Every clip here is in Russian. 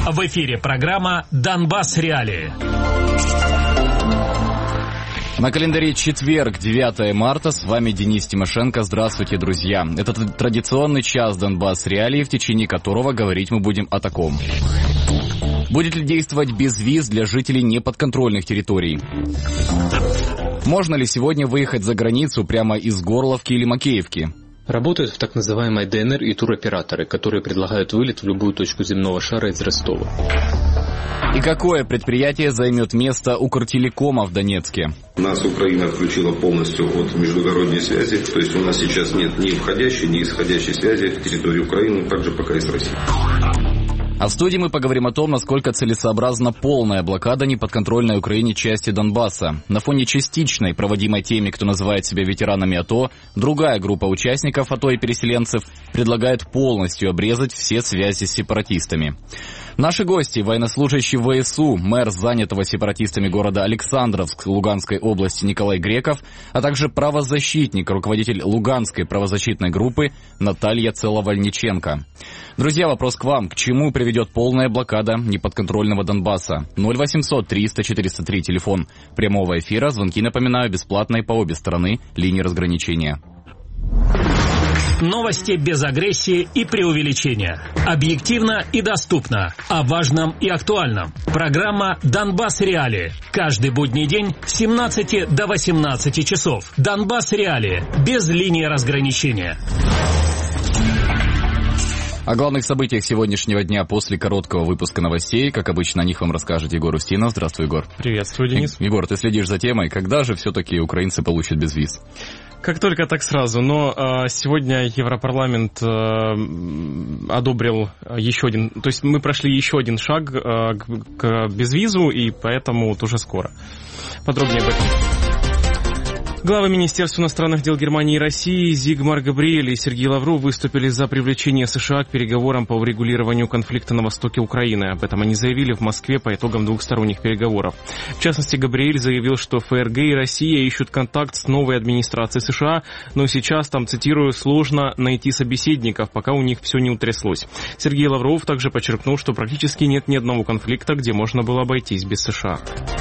В эфире программа «Донбасс. Реалии». На календаре четверг, 9 марта. С вами Денис Тимошенко. Здравствуйте, друзья. Это традиционный час «Донбасс. Реалии», в течение которого говорить мы будем о таком. Будет ли действовать безвиз для жителей неподконтрольных территорий? Можно ли сегодня выехать за границу прямо из Горловки или Макеевки? Работают в так называемой ДНР и туроператоры, которые предлагают вылет в любую точку земного шара из Ростова. И какое предприятие займет место Укртелекома в Донецке? Нас Украина отключила полностью от междугородней связи, то есть у нас сейчас нет ни входящей, ни исходящей связи в территории Украины, также пока и с Россией. А в студии мы поговорим о том, насколько целесообразна полная блокада неподконтрольной Украине части Донбасса. На фоне частичной, проводимой теми, кто называет себя ветеранами АТО, другая группа участников АТО и переселенцев предлагает полностью обрезать все связи с сепаратистами. Наши гости – военнослужащий ВСУ, мэр занятого сепаратистами города Александровск Луганской области Николай Греков, а также правозащитник, руководитель Луганской правозащитной группы Наталья Целовальниченко. Друзья, вопрос к вам. К чему приведет полная блокада неподконтрольного Донбасса? 0800 300 403, телефон прямого эфира. Звонки, напоминаю, бесплатные по обе стороны линии разграничения. Новости без агрессии и преувеличения. Объективно и доступно. О важном и актуальном. Программа «Донбасс. Реалии». Каждый будний день с 17 до 18 часов. «Донбасс. Реалии». Без линии разграничения. О главных событиях сегодняшнего дня после короткого выпуска новостей. Как обычно, о них вам расскажет Егор Устинов. Здравствуй, Егор. Приветствую, Денис. Егор, ты следишь за темой. Когда же все-таки украинцы получат безвиз? Как только, так сразу. Но сегодня Европарламент одобрил еще один... То есть мы прошли еще один шаг к безвизу, и поэтому вот уже скоро. Подробнее об этом. Главы Министерств иностранных дел Германии и России Зигмар Габриэль и Сергей Лавров выступили за привлечение США к переговорам по урегулированию конфликта на востоке Украины. Об этом они заявили в Москве по итогам двухсторонних переговоров. В частности, Габриэль заявил, что ФРГ и Россия ищут контакт с новой администрацией США, но сейчас, там, цитирую, сложно найти собеседников, пока у них все не утряслось. Сергей Лавров также подчеркнул, что практически нет ни одного конфликта, где можно было обойтись без США.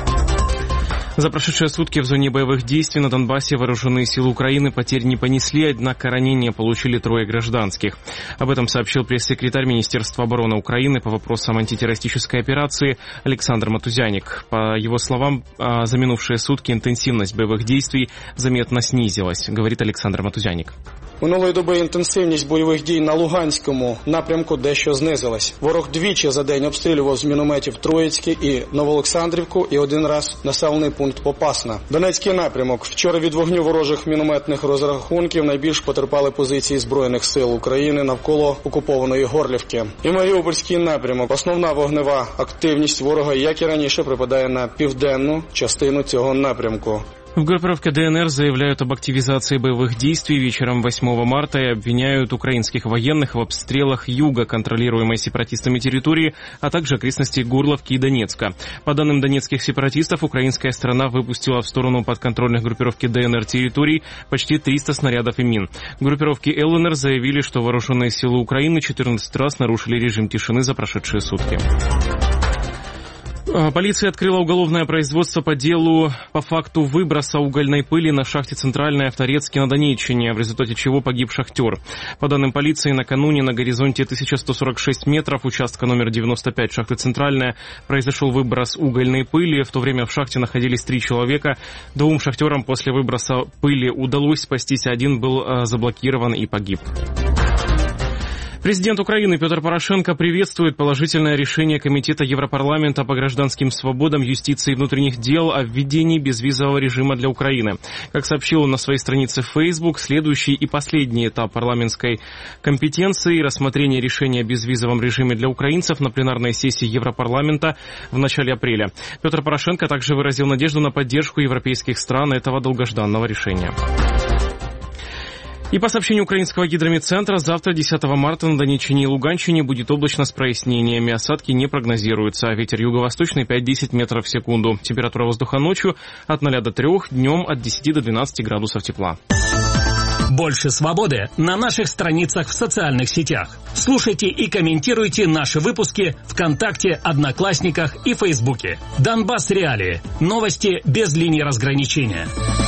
За прошедшие сутки в зоне боевых действий на Донбассе вооруженные силы Украины потерь не понесли, однако ранения получили 3 гражданских. Об этом сообщил пресс-секретарь Министерства обороны Украины по вопросам антитеррористической операции Александр Матузяник. По его словам, за минувшие сутки интенсивность боевых действий заметно снизилась, говорит Александр Матузяник. Минулої доби інтенсивність бойових дій на Луганському напрямку дещо знизилась. Ворог двічі за день обстрілював з мінометів Троїцьке і Новоолександрівку і один раз населений пункт Попасна. Донецький напрямок. Вчора від вогню ворожих мінометних розрахунків найбільш потерпали позиції Збройних сил України навколо окупованої Горлівки. І Маріупольський напрямок. Основна вогнева активність ворога, як і раніше, припадає на південну частину цього напрямку. В группировке ДНР заявляют об активизации боевых действий вечером 8 марта и обвиняют украинских военных в обстрелах юга, контролируемой сепаратистами территории, а также окрестностей Горловки и Донецка. По данным донецких сепаратистов, украинская сторона выпустила в сторону подконтрольных группировки ДНР территорий почти 300 снарядов и мин. Группировки ЛНР заявили, что вооруженные силы Украины 14 раз нарушили режим тишины за прошедшие сутки. Полиция открыла уголовное производство по делу по факту выброса угольной пыли на шахте «Центральная» в Торецке на Донеччине, в результате чего погиб шахтер. По данным полиции, накануне на горизонте 1146 метров участка номер 95 шахты «Центральная» произошел выброс угольной пыли. В то время в шахте находились 3 человека. 2 шахтерам после выброса пыли удалось спастись, один был заблокирован и погиб. Президент Украины Петр Порошенко приветствует положительное решение Комитета Европарламента по гражданским свободам, юстиции и внутренних дел о введении безвизового режима для Украины. Как сообщил он на своей странице в Facebook, следующий и последний этап парламентской компетенции – рассмотрение решения о безвизовом режиме для украинцев на пленарной сессии Европарламента в начале апреля. Петр Порошенко также выразил надежду на поддержку европейских стран этого долгожданного решения. И по сообщению украинского гидрометцентра, завтра, 10 марта, на Донеччине и Луганщине будет облачно с прояснениями. Осадки не прогнозируются. Ветер юго-восточный 5-10 метров в секунду. Температура воздуха ночью от 0 до 3, днем от 10 до 12 градусов тепла. Больше свободы на наших страницах в социальных сетях. Слушайте и комментируйте наши выпуски ВКонтакте, Одноклассниках и Фейсбуке. Донбасс Реалии. Новости без линии разграничения.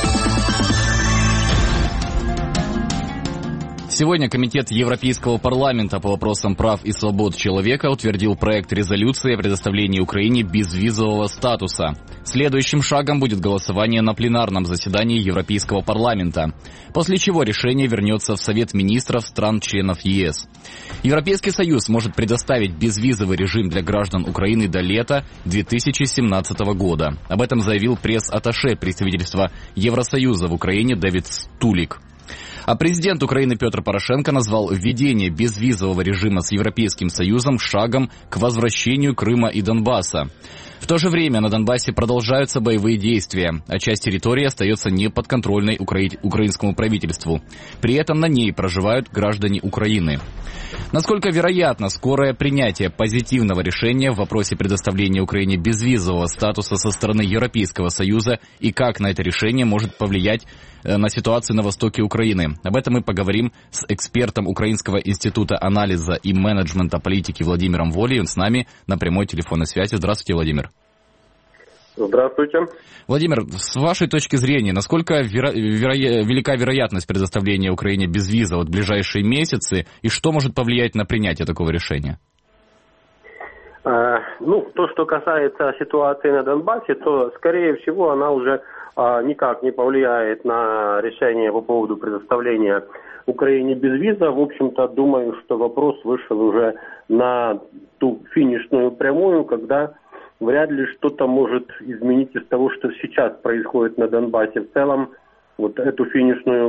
Сегодня Комитет Европейского парламента по вопросам прав и свобод человека утвердил проект резолюции о предоставлении Украине безвизового статуса. Следующим шагом будет голосование на пленарном заседании Европейского парламента, после чего решение вернется в Совет министров стран-членов ЕС. Европейский Союз может предоставить безвизовый режим для граждан Украины до лета 2017 года. Об этом заявил пресс-атташе представительства Евросоюза в Украине Дэвид Стулик. А президент Украины Петр Порошенко назвал введение безвизового режима с Европейским Союзом шагом к возвращению Крыма и Донбасса. В то же время на Донбассе продолжаются боевые действия, а часть территории остается неподконтрольной украинскому правительству. При этом на ней проживают граждане Украины. Насколько вероятно скорое принятие позитивного решения в вопросе предоставления Украине безвизового статуса со стороны Европейского Союза и как на это решение может повлиять на ситуацию на востоке Украины? Об этом мы поговорим с экспертом Украинского института анализа и менеджмента политики Владимиром Волей. Он с нами на прямой телефонной связи. Здравствуйте, Владимир. Здравствуйте. Владимир, с вашей точки зрения, насколько велика вероятность предоставления Украине безвиза в ближайшие месяцы и что может повлиять на принятие такого решения? То, что касается ситуации на Донбассе, то, скорее всего, она уже никак не повлияет на решение по поводу предоставления Украине безвиза. В общем-то, думаю, что вопрос вышел уже на ту финишную прямую, когда вряд ли что-то может изменить из того, что сейчас происходит на Донбассе. В целом, вот эту финишную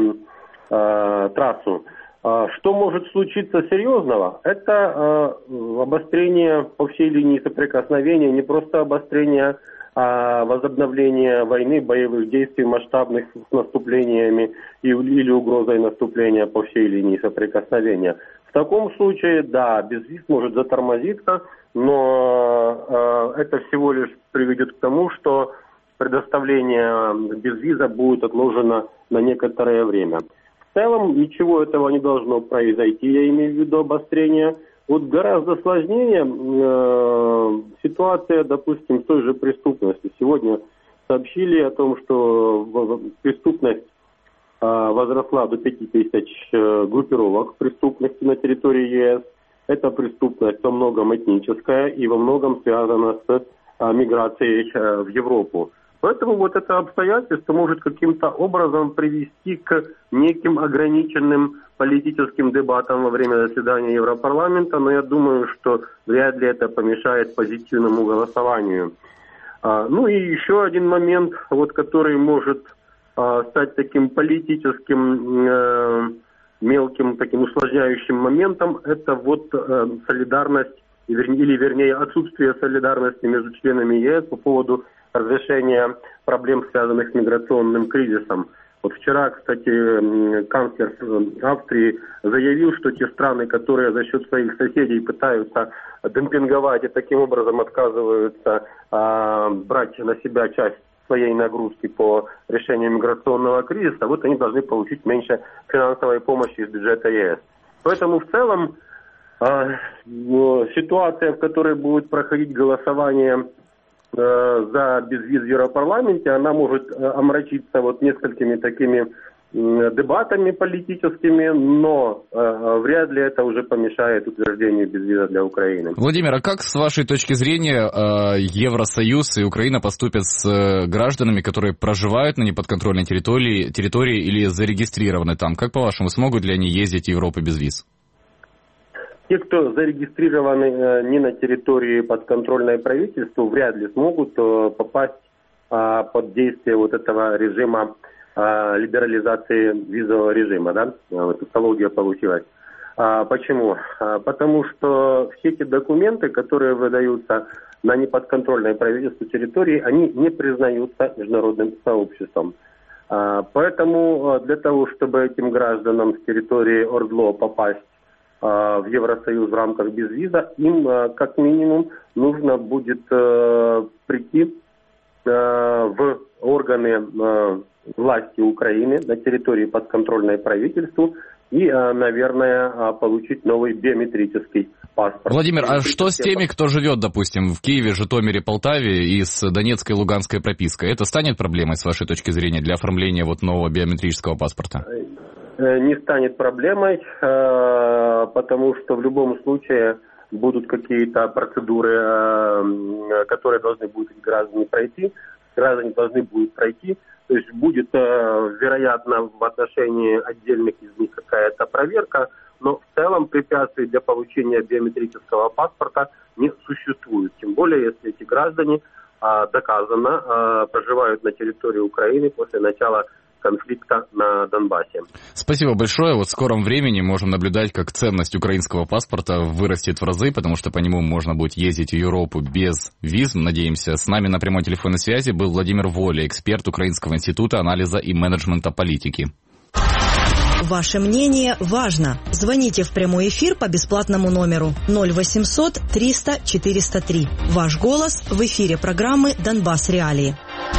трассу. Что может случиться серьезного? Это обострение по всей линии соприкосновения, не просто обострение, а возобновление войны, боевых действий масштабных с наступлениями или угрозой наступления по всей линии соприкосновения. В таком случае, да, безвиз может затормозиться, но это всего лишь приведет к тому, что предоставление безвиза будет отложено на некоторое время. В целом ничего этого не должно произойти, я имею в виду обострение. Вот гораздо сложнее ситуация, допустим, с той же преступностью. Сегодня сообщили о том, что преступность возросла до 5000 группировок преступности на территории ЕС. Эта преступность во многом этническая и во многом связана с миграцией в Европу. Поэтому вот это обстоятельство может каким-то образом привести к неким ограниченным политическим дебатам во время заседания Европарламента, но я думаю, что вряд ли это помешает позитивному голосованию. И еще один момент, который может стать таким политическим мелким таким усложняющим моментом, это солидарность, вернее отсутствие солидарности между членами ЕС по поводу разрешения проблем, связанных с миграционным кризисом. Вчера, кстати, канцлер Австрии заявил, что те страны, которые за счет своих соседей пытаются демпинговать и таким образом отказываются брать на себя часть своей нагрузки по решению миграционного кризиса, они должны получить меньше финансовой помощи из бюджета ЕС. Поэтому в целом ситуация, в которой будет проходить голосование за безвиз в Европарламенте, она может омрачиться несколькими такими дебатами политическими, но вряд ли это уже помешает утверждению безвиза для Украины. Владимир, а как с вашей точки зрения Евросоюз и Украина поступят с гражданами, которые проживают на неподконтрольной территории или зарегистрированы там? Как по-вашему, смогут ли они ездить в Европу без виз? Те, кто зарегистрированы не на территории подконтрольной правительству, вряд ли смогут попасть под действие этого режима либерализации визового режима, да? Тавтология получилась. Почему? Потому что все эти документы, которые выдаются на неподконтрольной правительству территории, они не признаются международным сообществом. Поэтому для того, чтобы этим гражданам с территории ОРДЛО попасть в Евросоюз в рамках безвиза, им как минимум нужно будет прийти в органы власти Украины на территории подконтрольной правительству и, наверное, получить новый биометрический паспорт. Владимир, а что с теми, кто живет, допустим, в Киеве, Житомире, Полтаве и с Донецкой и Луганской пропиской? Это станет проблемой, с вашей точки зрения, для оформления вот нового биометрического паспорта? Не станет проблемой, потому что в любом случае будут какие-то процедуры, которые должны будут граждане пройти. Граждане должны будут пройти. То есть будет, вероятно, в отношении отдельных из них какая-то проверка, но в целом препятствий для получения биометрического паспорта не существует. Тем более, если эти граждане доказанно проживают на территории Украины после начала конфликта на Донбассе. Спасибо большое. Вот в скором времени можем наблюдать, как ценность украинского паспорта вырастет в разы, потому что по нему можно будет ездить в Европу без виз, надеемся. С нами на прямой телефонной связи был Владимир Воля, эксперт Украинского института анализа и менеджмента политики. Ваше мнение важно. Звоните в прямой эфир по бесплатному номеру 0800 300 403. Ваш голос в эфире программы «Донбасс Реалии».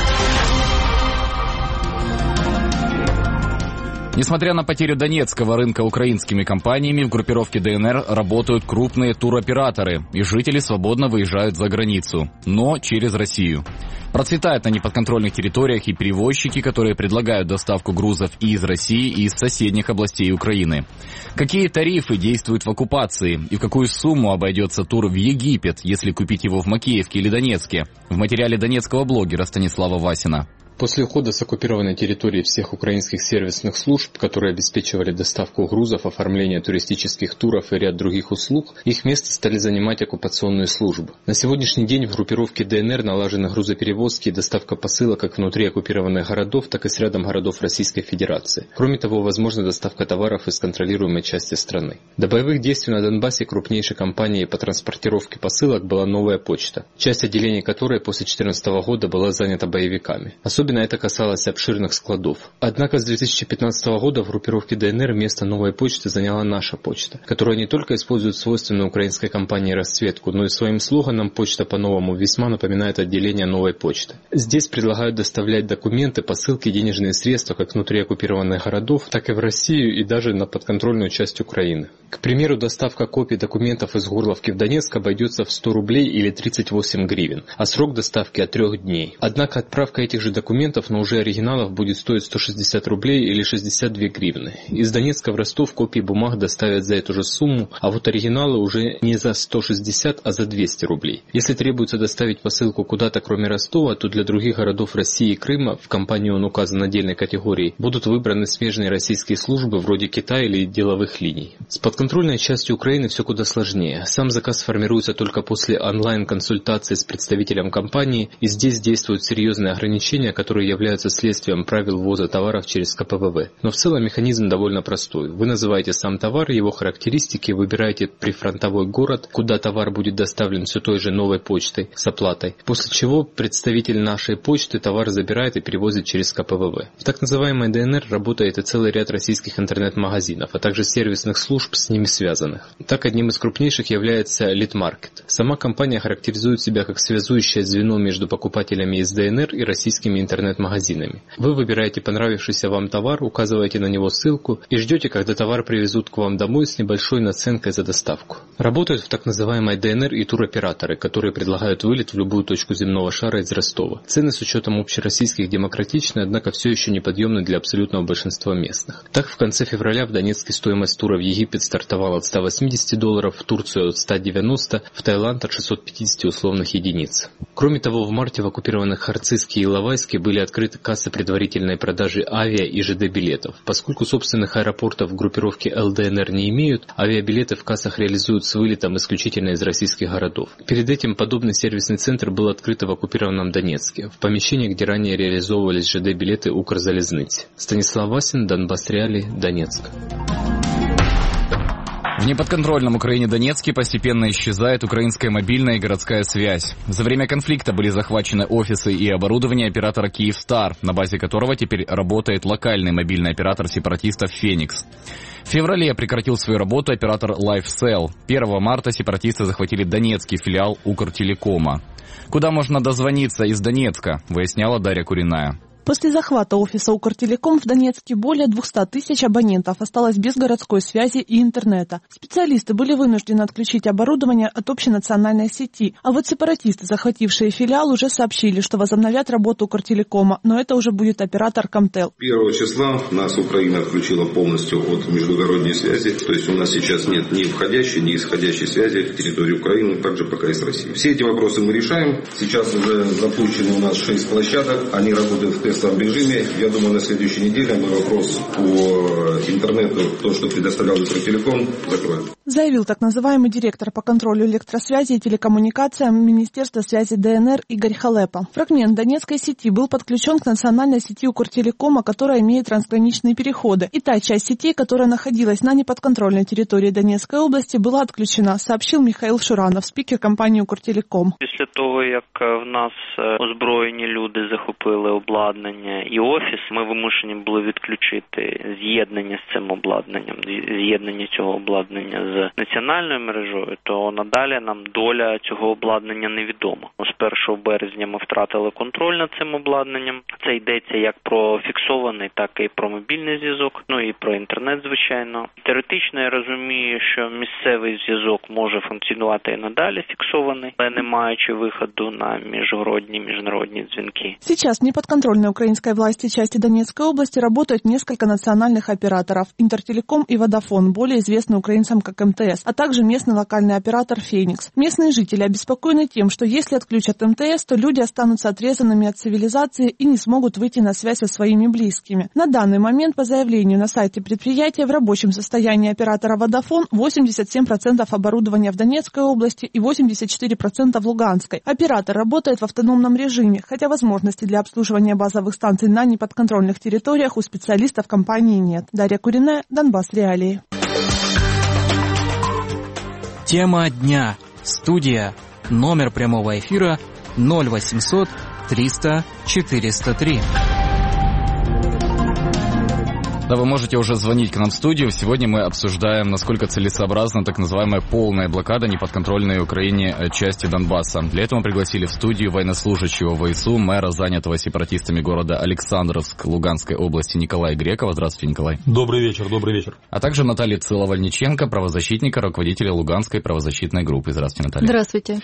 Несмотря на потерю донецкого рынка украинскими компаниями, в группировке ДНР работают крупные туроператоры, и жители свободно выезжают за границу, но через Россию. Процветают на неподконтрольных территориях и перевозчики, которые предлагают доставку грузов и из России, и из соседних областей Украины. Какие тарифы действуют в оккупации и в какую сумму обойдется тур в Египет, если купить его в Макеевке или Донецке? В материале донецкого блогера Станислава Васина. После ухода с оккупированной территории всех украинских сервисных служб, которые обеспечивали доставку грузов, оформление туристических туров и ряд других услуг, их место стали занимать оккупационные службы. На сегодняшний день в группировке ДНР налажены грузоперевозки и доставка посылок как внутри оккупированных городов, так и с рядом городов Российской Федерации. Кроме того, возможна доставка товаров из контролируемой части страны. До боевых действий на Донбассе крупнейшей компанией по транспортировке посылок была «Новая почта», часть отделений которой после 2014 года была занята боевиками. Особенно это касалось обширных складов. Однако с 2015 года в группировке ДНР место «Новой почты» заняла «Наша почта», которая не только использует свойственную украинской компании расцветку, но и своим слоганом «Почта по-новому» весьма напоминает отделение «Новой почты». Здесь предлагают доставлять документы, посылки и денежные средства как внутри оккупированных городов, так и в Россию и даже на подконтрольную часть Украины. К примеру, доставка копий документов из Горловки в Донецк обойдется в 100 рублей или 38 гривен, а срок доставки от 3 дней. Однако отправка этих же документов, но уже оригиналов, будет стоить 160 рублей или 62 гривны. Из Донецка в Ростов копии бумаг доставят за эту же сумму, а вот оригиналы уже не за 160, а за 200 рублей. Если требуется доставить посылку куда-то кроме Ростова, то для других городов России и Крыма, в компании он указан отдельной категорией, будут выбраны смежные российские службы вроде Китая или деловых линий. С подконтрольной частью Украины все куда сложнее. Сам заказ формируется только после онлайн-консультации с представителем компании, и здесь действуют серьезные ограничения, которые являются следствием правил ввоза товаров через КПВВ. Но в целом механизм довольно простой. Вы называете сам товар, его характеристики, выбираете прифронтовой город, куда товар будет доставлен все той же новой почтой с оплатой, после чего представитель нашей почты товар забирает и перевозит через КПВВ. В так называемой ДНР работает и целый ряд российских интернет-магазинов, а также сервисных служб с ними связанных. Так, одним из крупнейших является Литмаркет. Сама компания характеризует себя как связующее звено между покупателями из ДНР и российскими интернет-магазинами. Вы выбираете понравившийся вам товар, указываете на него ссылку и ждете, когда товар привезут к вам домой с небольшой наценкой за доставку. Работают в так называемой ДНР и туроператоры, которые предлагают вылет в любую точку земного шара из Ростова. Цены с учетом общероссийских демократичны, однако все еще неподъемны для абсолютного большинства местных. Так, в конце февраля в Донецке стоимость тура в Египет стартовала от $180, в Турцию от 190, в Таиланд от 650 условных единиц. Кроме того, в марте в оккупированных Харциске и Иловайске были открыты кассы предварительной продажи авиа и ЖД-билетов. Поскольку собственных аэропортов в группировке ЛДНР не имеют, авиабилеты в кассах реализуют с вылетом исключительно из российских городов. Перед этим подобный сервисный центр был открыт в оккупированном Донецке, в помещении, где ранее реализовывались ЖД-билеты Укрзалезницы. Станислав Васин, Донбасс Реалии, Донецк. В неподконтрольном Украине Донецке постепенно исчезает украинская мобильная и городская связь. За время конфликта были захвачены офисы и оборудование оператора «Киевстар», на базе которого теперь работает локальный мобильный оператор сепаратистов «Феникс». В феврале прекратил свою работу оператор LifeCell. 1 марта сепаратисты захватили донецкий филиал Укртелекома. Куда можно дозвониться из Донецка, выясняла Дарья Куриная. После захвата офиса Укртелеком в Донецке более 200 тысяч абонентов осталось без городской связи и интернета. Специалисты были вынуждены отключить оборудование от общенациональной сети. А вот сепаратисты, захватившие филиал, уже сообщили, что возобновят работу Укртелекома, но это уже будет оператор Комтел. 1 числа нас Украина отключила полностью от междугородней связи. То есть у нас сейчас нет ни входящей, ни исходящей связи в территории Украины, также пока и с Россией. Все эти вопросы мы решаем. Сейчас уже запущены у нас 6 площадок. Они работают в тестовом режиме. Я думаю, на следующей неделе мы вопрос по интернету, то, что предоставлял Укртелеком, закроем. Заявил так называемый директор по контролю электросвязи и телекоммуникациям Министерства связи ДНР Игорь Халепа. Фрагмент донецкой сети был подключен к национальной сети Укртелекома, которая имеет трансграничные переходы. И та часть сети, которая находилась на неподконтрольной территории Донецкой области, была отключена, сообщил Михаил Шуранов, спикер компанії Укртелеком. Після того, як в нас озброєні люди захопили обладнання і офіс, ми вимушені були відключити з'єднання з цим обладнанням, з'єднання цього обладнання з національною мережою, то надалі нам доля цього обладнання невідома. З 1 березня ми втратили контроль над цим обладнанням. Це йдеться як про фіксований, так і про мобільний зв'язок, ну і про інтернет, звичайно. Теоретично я розумію, що місцевий зв'язок може функціонувати і надалі фіксований, але не маючи виходу на международні звонки. Сейчас в неподконтрольной украинской власти части Донецкой области работают несколько национальных операторов – Интертелеком и Водафон, более известный украинцам как МТС, а также местный локальный оператор «Феникс». Местные жители обеспокоены тем, что если отключат МТС, то люди останутся отрезанными от цивилизации и не смогут выйти на связь со своими близкими. На данный момент, по заявлению на сайте предприятия, в рабочем состоянии оператора Водафон 87% оборудования в Донецкой области и 84% в Луганской. Оператор работает в автономном режиме, хотя возможностей для обслуживания базовых станций на неподконтрольных территориях у специалистов компании нет. Дарья Куриная, Донбасс Реалии. Тема дня. Студия. Номер прямого эфира 0800 300 403. Да, вы можете уже звонить к нам в студию. Сегодня мы обсуждаем, насколько целесообразна так называемая полная блокада неподконтрольной Украине части Донбасса. Для этого мы пригласили в студию военнослужащего ВСУ, мэра, занятого сепаратистами города Александровск Луганской области Николая Грекова. Здравствуйте, Николай. Добрый вечер, добрый вечер. А также Наталья Циловальниченко, правозащитника, руководителя Луганской правозащитной группы. Здравствуйте, Наталья. Здравствуйте.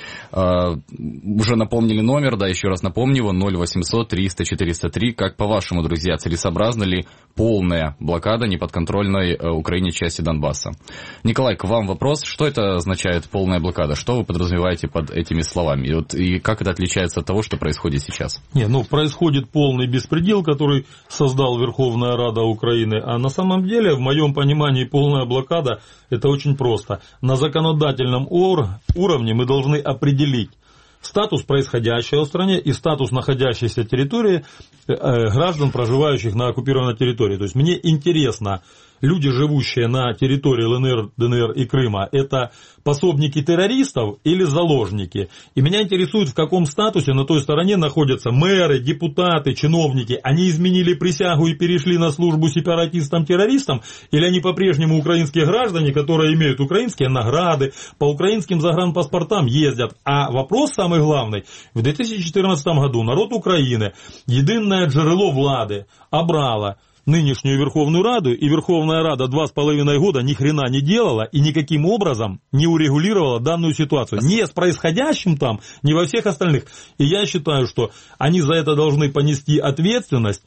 Уже напомнили номер, да, еще раз напомню его, 0800 300 403. Как по-вашему, друзья, целесообразна ли полная блокада неподконтрольной Украине части Донбасса? Николай, к вам вопрос. Что это означает полная блокада? Что вы подразумеваете под этими словами? И как это отличается от того, что происходит сейчас? Происходит полный беспредел, который создал Верховная Рада Украины. А на самом деле, в моем понимании, полная блокада – это очень просто. На законодательном уровне мы должны определить статус происходящего в стране и статус находящейся территории граждан, проживающих на оккупированной территории. То есть мне интересно, люди, живущие на территории ЛНР, ДНР и Крыма, это пособники террористов или заложники? И меня интересует, в каком статусе на той стороне находятся мэры, депутаты, чиновники. Они изменили присягу и перешли на службу сепаратистам-террористам? Или они по-прежнему украинские граждане, которые имеют украинские награды, по украинским загранпаспортам ездят? А вопрос самый главный. В 2014 году народ Украины, единое джерело влады, обрало нынешнюю Верховную Раду, и Верховная Рада 2,5 года ни хрена не делала и никаким образом не урегулировала данную ситуацию. Ни с происходящим там, ни во всех остальных. И я считаю, что они за это должны понести ответственность,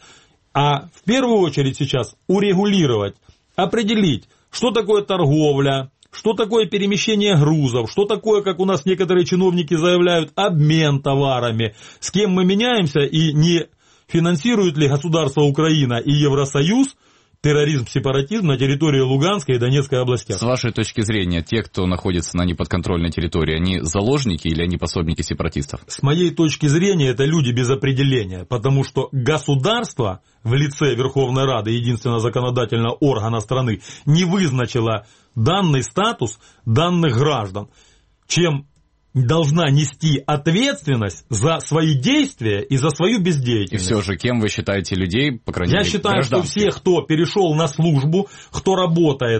а в первую очередь сейчас урегулировать, определить, что такое торговля, что такое перемещение грузов, что такое, как у нас некоторые чиновники заявляют, обмен товарами, с кем мы меняемся и не финансирует ли государство Украина и Евросоюз терроризм, сепаратизм на территории Луганской и Донецкой областей. С вашей точки зрения, те, кто находится на неподконтрольной территории, они заложники или они пособники сепаратистов? С моей точки зрения, это люди без определения, потому что государство в лице Верховной Рады, единственного законодательного органа страны, не вызначило данный статус данных граждан, чем должна нести ответственность за свои действия и за свою бездеятельность. И все же, кем вы считаете людей, по крайней мере, Я считаю, что все, кто перешел на службу, кто работает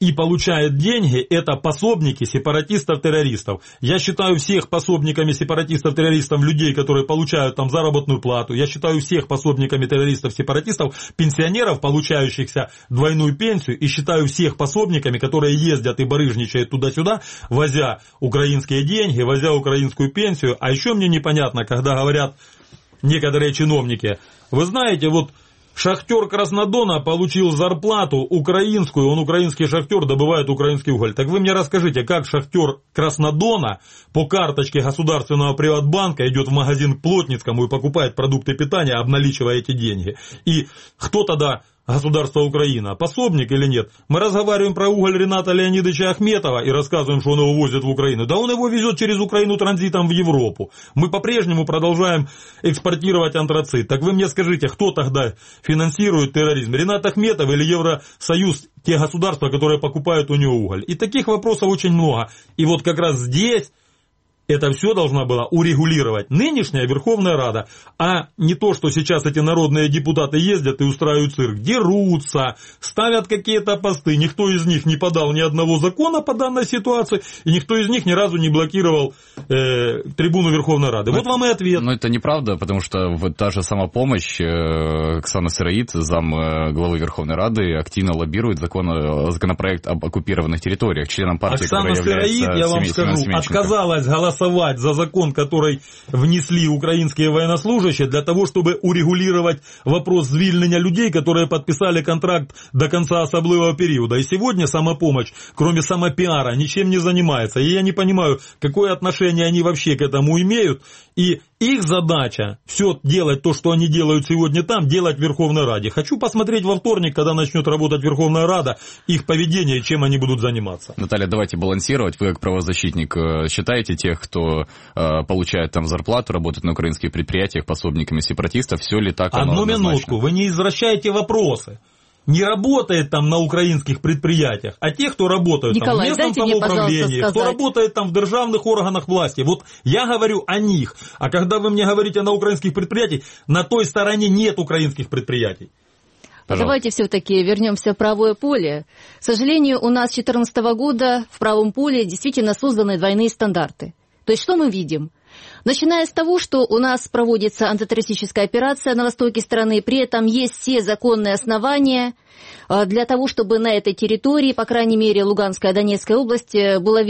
и получает деньги, это пособники сепаратистов-террористов. Я считаю всех пособниками сепаратистов-террористов людей, которые получают там заработную плату. Я считаю всех пособниками террористов-сепаратистов пенсионеров, получающихся двойную пенсию. И считаю всех пособниками, которые ездят и барыжничают туда-сюда, возя украинские деньги, возя украинскую пенсию. А еще мне непонятно, когда говорят некоторые чиновники, вы знаете, вот шахтер Краснодона получил зарплату украинскую, он украинский шахтер, добывает украинский уголь. Так вы мне расскажите, как шахтер Краснодона по карточке государственного приватбанка идет в магазин к Плотницкому и покупает продукты питания, обналичивая эти деньги? И кто тогда государство Украина, пособник или нет? Мы разговариваем про уголь Рената Леонидовича Ахметова и рассказываем, что он его возит в Украину. Да он его везет через Украину транзитом в Европу. Мы по-прежнему продолжаем экспортировать антрацит. Так вы мне скажите, кто тогда финансирует терроризм? Ренат Ахметов или Евросоюз, те государства, которые покупают у него уголь? И таких вопросов очень много. И вот как раз здесь это все должна была урегулировать нынешняя Верховная Рада, а не то, что сейчас эти народные депутаты ездят и устраивают цирк, дерутся, ставят какие-то посты. Никто из них не подал ни одного закона по данной ситуации, и никто из них ни разу не блокировал трибуну Верховной Рады. Вот вам и ответ. Но это неправда, потому что вот та же самопомощь, Оксана Сыроид, зам главы Верховной Рады, активно лоббирует законопроект об оккупированных территориях. Членом партии, Оксана Сыроид, я вам скажу, отказалась голосовать за закон, который внесли украинские военнослужащие для того, чтобы урегулировать вопрос звільнення людей, которые подписали контракт до конца особливого периода. И сегодня самопомощь, кроме самопиара, ничем не занимается. И я не понимаю, какое отношение они вообще к этому имеют. И их задача все делать, то, что они делают сегодня там, делать в Верховной Раде. Хочу посмотреть во вторник, когда начнет работать Верховная Рада, их поведение и чем они будут заниматься. Наталья, давайте балансировать. Вы, как правозащитник, считаете тех, кто получает там зарплату, работает на украинских предприятиях пособниками сепаратистов, все ли так? Одну минутку, вы не извращаете вопросы. Не работает там на украинских предприятиях, а те, кто работают Николай, там в местном самоуправлении, кто работает там в державных органах власти. Вот я говорю о них. А когда вы мне говорите на украинских предприятиях, на той стороне нет украинских предприятий. Пожалуйста. Давайте все-таки вернемся в правое поле. К сожалению, у нас с 2014 года в правом поле действительно созданы двойные стандарты. То есть что мы видим? Начиная с того, что у нас проводится антитеррористическая операция на востоке страны, при этом есть все законные основания для того, чтобы на этой территории, по крайней мере, Луганская и Донецкая области, было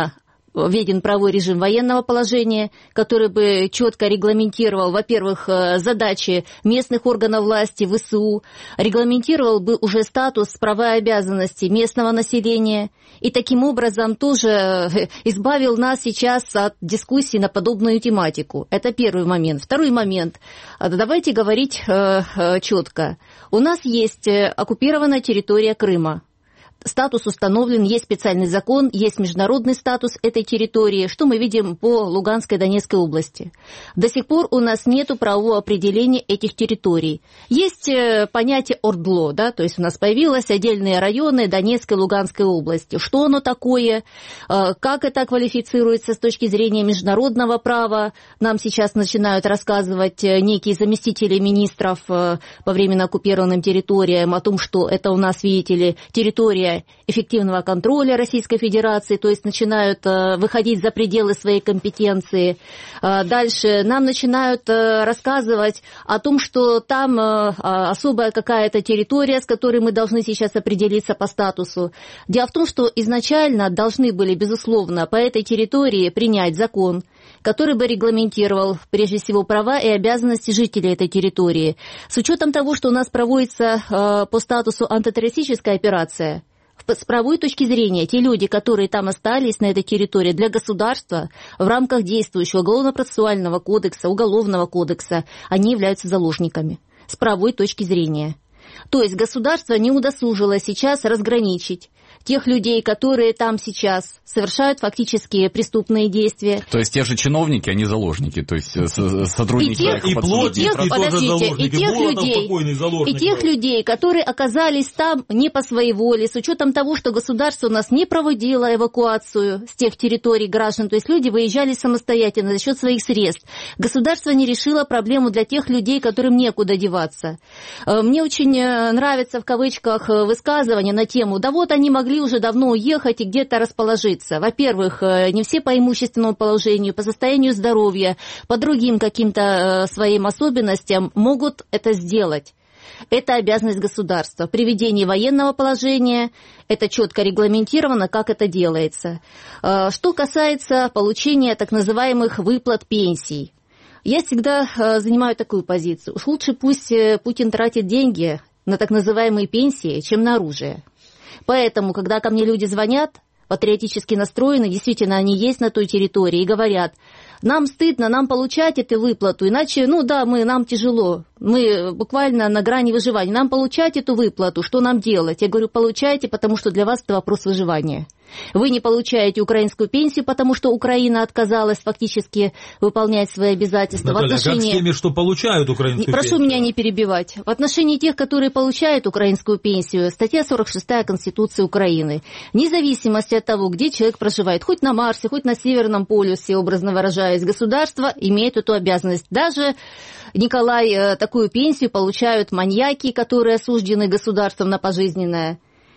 введен правовой режим военного положения, который бы четко регламентировал, во-первых, задачи местных органов власти, ВСУ, регламентировал бы уже статус, права и обязанности местного населения, и таким образом тоже избавил нас сейчас от дискуссий на подобную тематику. Это первый момент. Второй момент. Давайте говорить четко. У нас есть оккупированная территория Крыма. Статус установлен, есть специальный закон, есть международный статус этой территории, что мы видим по Луганской и Донецкой области. До сих пор у нас нет правового определения этих территорий. Есть понятие ОРДЛО, да, то есть у нас появились отдельные районы Донецкой и Луганской области. Что оно такое, как это квалифицируется с точки зрения международного права, нам сейчас начинают рассказывать некие заместители министров по временно оккупированным территориям о том, что это у нас, видите ли, территория эффективного контроля Российской Федерации, то есть начинают выходить за пределы своей компетенции. Дальше нам начинают рассказывать о том, что там особая какая-то территория, с которой мы должны сейчас определиться по статусу. Дело в том, что изначально должны были, безусловно, по этой территории принять закон, который бы регламентировал, прежде всего, права и обязанности жителей этой территории. С учетом того, что у нас проводится по статусу антитеррористическая операция, с правовой точки зрения, те люди, которые там остались на этой территории для государства в рамках действующего уголовно-процессуального кодекса, уголовного кодекса, они являются заложниками с правовой точки зрения. То есть государство не удосужилось сейчас разграничить тех людей, которые там сейчас совершают фактически преступные действия. То есть те же чиновники, они заложники, то есть сотрудники... И тех людей, которые оказались там не по своей воле, с учетом того, что государство у нас не проводило эвакуацию с тех территорий граждан, то есть люди выезжали самостоятельно за счет своих средств. Государство не решило проблему для тех людей, которым некуда деваться. Мне очень нравится в кавычках высказывание на тему, да вот они могли могли уже давно уехать и где-то расположиться. Во-первых, не все по имущественному положению, по состоянию здоровья, по другим каким-то своим особенностям могут это сделать. Это обязанность государства. При введении военного положения это четко регламентировано, как это делается. Что касается получения так называемых выплат пенсий, я всегда занимаю такую позицию. Уж лучше пусть Путин тратит деньги на так называемые пенсии, чем на оружие. Поэтому, когда ко мне люди звонят, патриотически настроены, действительно они есть на той территории, и говорят: нам стыдно, нам получать эту выплату, иначе, нам тяжело, мы буквально на грани выживания, нам получать эту выплату, что нам делать? Я говорю: получайте, потому что для вас это вопрос выживания. Вы не получаете украинскую пенсию, потому что Украина отказалась фактически выполнять свои обязательства. Наталья, в отношении... как с теми, что получают украинскую Прошу пенсию? меня не перебивать. В отношении тех, которые получают украинскую пенсию, статья 46 Конституции Украины. Вне зависимости от того, где человек проживает, хоть на Марсе, хоть на Северном полюсе, образно выражаясь, государство имеет эту обязанность. Даже, Николай, такую пенсию получают маньяки, которые осуждены государством на пожизненное.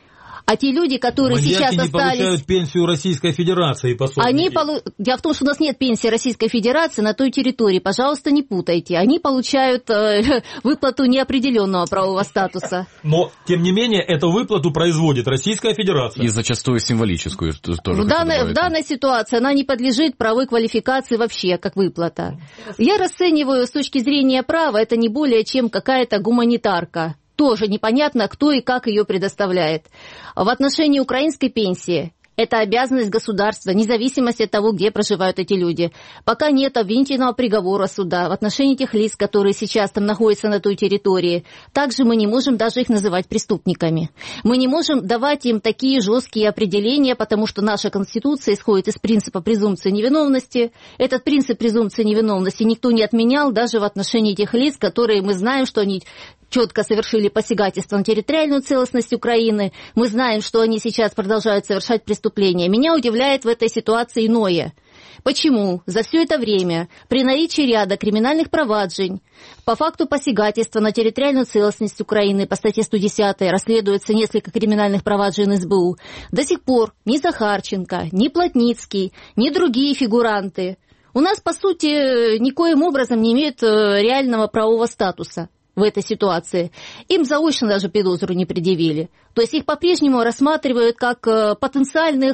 А те люди, которые маньяки сейчас не остались... получают пенсию Российской Федерации, пособники. Дело в том, что у нас нет пенсии Российской Федерации на той территории. Пожалуйста, не путайте. Они получают выплату неопределенного правового статуса. Но, тем не менее, эту выплату производит Российская Федерация. И зачастую символическую тоже. В данной ситуации она не подлежит правовой квалификации вообще, как выплата. Я расцениваю с точки зрения права, это не более чем какая-то гуманитарка. Тоже непонятно, кто и как ее предоставляет. В отношении украинской пенсии это обязанность государства, вне зависимости от того, где проживают эти люди. Пока нет обвинительного приговора суда в отношении тех лиц, которые сейчас там находятся на той территории, также мы не можем даже их называть преступниками. Мы не можем давать им такие жесткие определения, потому что наша Конституция исходит из принципа презумпции невиновности. Этот принцип презумпции невиновности никто не отменял даже в отношении тех лиц, которые мы знаем, что они четко совершили посягательство на территориальную целостность Украины. Мы знаем, что они сейчас продолжают совершать преступления. Меня удивляет в этой ситуации иное. Почему за все это время при наличии ряда криминальных проваджень по факту посягательства на территориальную целостность Украины по статье 110 расследуется несколько криминальных проваджень СБУ, до сих пор ни Захарченко, ни Плотницкий, ни другие фигуранты у нас, по сути, никоим образом не имеют реального правового статуса в этой ситуации. Им заочно даже подозру не предъявили. То есть их по-прежнему рассматривают как потенциальную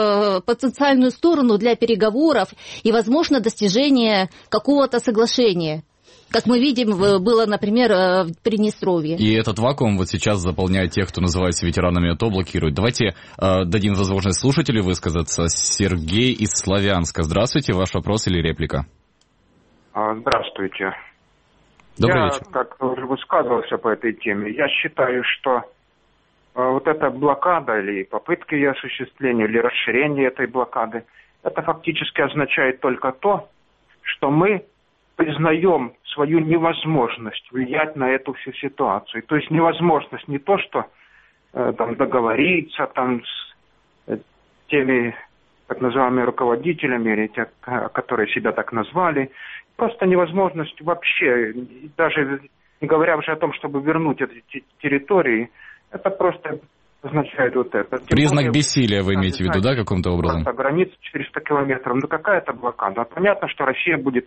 сторону для переговоров и, возможно, достижения какого-то соглашения. Как мы видим, было, например, в Приднестровье. И этот вакуум вот сейчас заполняет тех, кто называется ветеранами АТО, блокирует. Давайте дадим возможность слушателю высказаться. Сергей из Славянска. Здравствуйте, ваш вопрос или реплика? Здравствуйте. Добрый вечер. Как уже высказывался по этой теме, я считаю, что вот эта блокада или попытки ее осуществления, или расширение этой блокады, это фактически означает только то, что мы признаем свою невозможность влиять на эту всю ситуацию. То есть невозможность не то, что там договориться там с теми так называемыми руководителями, или те, которые себя так назвали, просто невозможность вообще, даже не говоря уже о том, чтобы вернуть эти территории, это просто означает вот это. Признак бессилия вы имеете в виду, да, каким-то образом? Граница 400 километров, ну какая-то блокада. Понятно, что Россия будет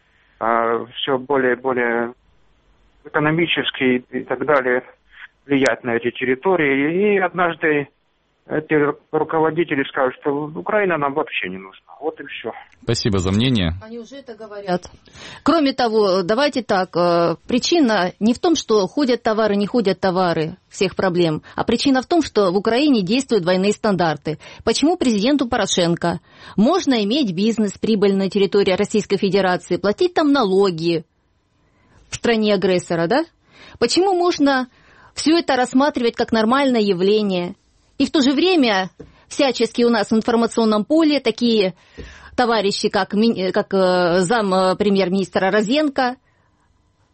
все более и более экономически и так далее влиять на эти территории. И однажды эти руководители скажут, что Украина нам вообще не нужна. Вот и все. Спасибо за мнение. Они уже это говорят. Кроме того, давайте так, причина не в том, что ходят товары, не ходят товары всех проблем, а причина в том, что в Украине действуют двойные стандарты. Почему президенту Порошенко можно иметь бизнес, прибыль на территории Российской Федерации, платить там налоги в стране агрессора, да? Почему можно все это рассматривать как нормальное явление? И в то же время всячески у нас в информационном поле такие товарищи, как зам премьер-министра Розенко,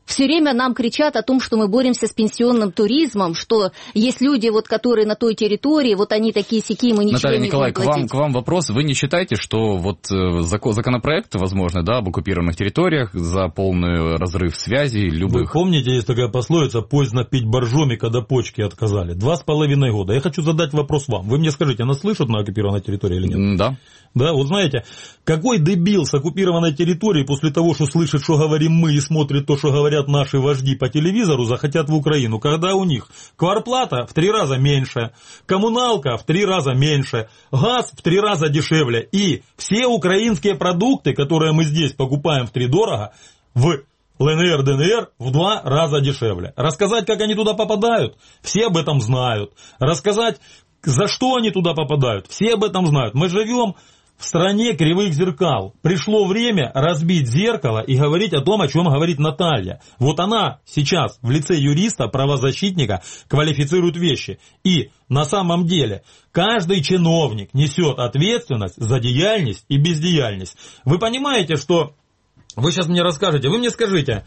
Все время нам кричат о том, что мы боремся с пенсионным туризмом, что есть люди, вот, которые на той территории, вот они такие-сякие, мы ничего Наталья не будем платить. Николаевна, к вам вопрос. Вы не считаете, что вот законопроект, возможно, да, об оккупированных территориях за полный разрыв связи любых... Вы помните, есть такая пословица: поздно пить боржоми, когда почки отказали. 2,5 года. Я хочу задать вопрос вам. Вы мне скажите, она слышит на оккупированной территории или нет? Да. Да, вот знаете, какой дебил с оккупированной территории после того, что слышит, что говорим мы, и смотрит то, что говорят наши вожди по телевизору, захотят в Украину, когда у них квартплата в 3 раза меньше, коммуналка в 3 раза меньше, газ в 3 раза дешевле, и все украинские продукты, которые мы здесь покупаем втридорого, в ЛНР, ДНР в 2 раза дешевле. Рассказать, как они туда попадают, все об этом знают. Рассказать, за что они туда попадают, все об этом знают. Мы живем в стране кривых зеркал. Пришло время разбить зеркало и говорить о том, о чем говорит Наталья. Вот она сейчас в лице юриста, правозащитника квалифицирует вещи. И на самом деле каждый чиновник несет ответственность за деятельность и бездеятельность. Вы понимаете, что... Вы сейчас мне расскажете, вы мне скажите...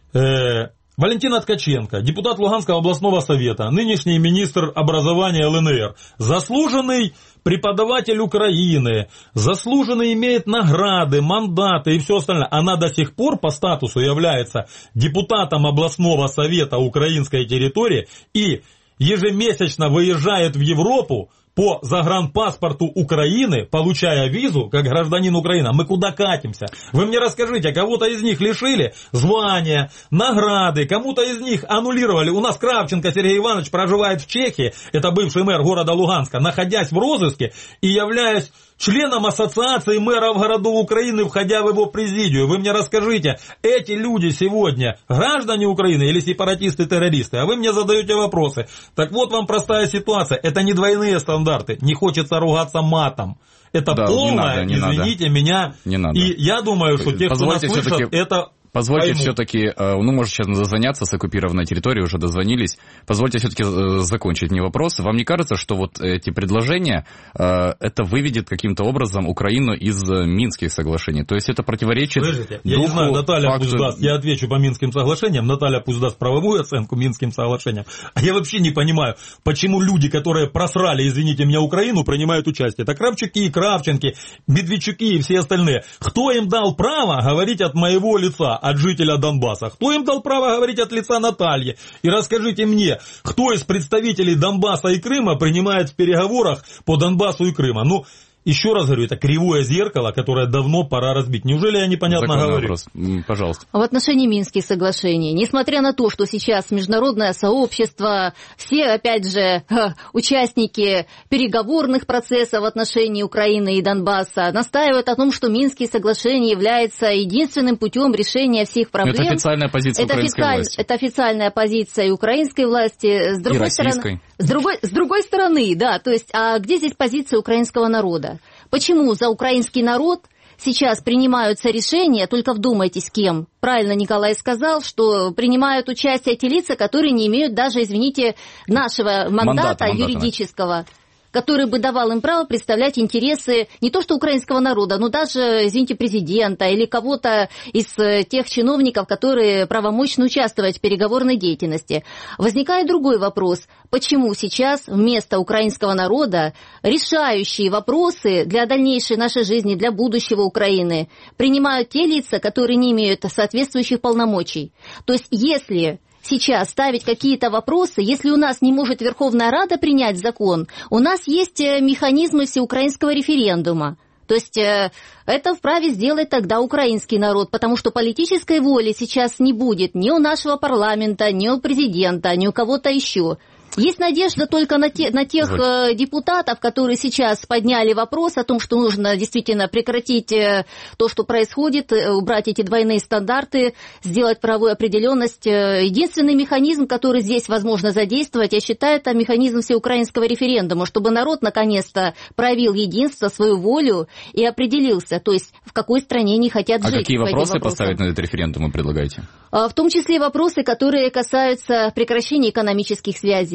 Валентина Ткаченко, депутат Луганского областного совета, нынешний министр образования ЛНР, заслуженный преподаватель Украины, заслуженный, имеет награды, мандаты и все остальное. Она до сих пор по статусу является депутатом областного совета украинской территории и ежемесячно выезжает в Европу по загранпаспорту Украины, получая визу, как гражданин Украины. Мы куда катимся? Вы мне расскажите, кого-то из них лишили звания, награды, кому-то из них аннулировали. У нас Кравченко Сергей Иванович проживает в Чехии, это бывший мэр города Луганска, находясь в розыске и являясь членом ассоциации мэров городов Украины, входя в его президию. Вы мне расскажите, эти люди сегодня граждане Украины или сепаратисты-террористы? А вы мне задаете вопросы. Так вот вам простая ситуация. Это не двойные стандарты. Не хочется ругаться матом. Это полное, извините меня. Не надо. И я думаю, что те, кто нас слышат, это... Позвольте все-таки, может сейчас заняться с оккупированной территорией, уже дозвонились. Позвольте все-таки закончить мне вопрос. Вам не кажется, что вот эти предложения, это выведет каким-то образом Украину из Минских соглашений? То есть это противоречит Подождите, я не знаю, Наталья пусть даст, я отвечу по Минским соглашениям, Наталья пусть даст правовую оценку Минским соглашениям. А я вообще не понимаю, почему люди, которые просрали, извините меня, Украину, принимают участие. Это Кравчуки, Кравченки, Медведчуки и все остальные. Кто им дал право говорить от моего лица, от жителя Донбасса? Кто им дал право говорить от лица Натальи? И расскажите мне, кто из представителей Донбасса и Крыма принимает в переговорах по Донбассу и Крыму? Ну, еще раз говорю, это кривое зеркало, которое давно пора разбить. Неужели я непонятно Законный говорю? Вопрос. Пожалуйста. В отношении Минских соглашений, несмотря на то, что сейчас международное сообщество, все, опять же, участники переговорных процессов в отношении Украины и Донбасса настаивают о том, что Минские соглашения являются единственным путем решения всех проблем. Это официальная позиция украинской власти. Это официальная позиция и украинской власти. С другой стороны, с другой стороны, да, то есть, а где здесь позиция украинского народа? Почему за украинский народ сейчас принимаются решения, только вдумайтесь, кем? Правильно Николай сказал, что принимают участие те лица, которые не имеют даже, извините, нашего мандата юридического, который бы давал им право представлять интересы не то что украинского народа, но даже, извините, президента или кого-то из тех чиновников, которые правомочно участвуют в переговорной деятельности. Возникает другой вопрос. Почему сейчас вместо украинского народа решающие вопросы для дальнейшей нашей жизни, для будущего Украины принимают те лица, которые не имеют соответствующих полномочий? То есть если сейчас ставить какие-то вопросы, если у нас не может Верховная Рада принять закон, у нас есть механизмы всеукраинского референдума. То есть это вправе сделать тогда украинский народ, потому что политической воли сейчас не будет ни у нашего парламента, ни у президента, ни у кого-то еще. Есть надежда только на тех депутатов, которые сейчас подняли вопрос о том, что нужно действительно прекратить то, что происходит, убрать эти двойные стандарты, сделать правовую определенность. Единственный механизм, который здесь возможно задействовать, я считаю, это механизм всеукраинского референдума, чтобы народ наконец-то проявил единство, свою волю и определился, то есть в какой стране не хотят жить. А какие вопросы поставить на этот референдум вы предлагаете? В том числе вопросы, которые касаются прекращения экономических связей,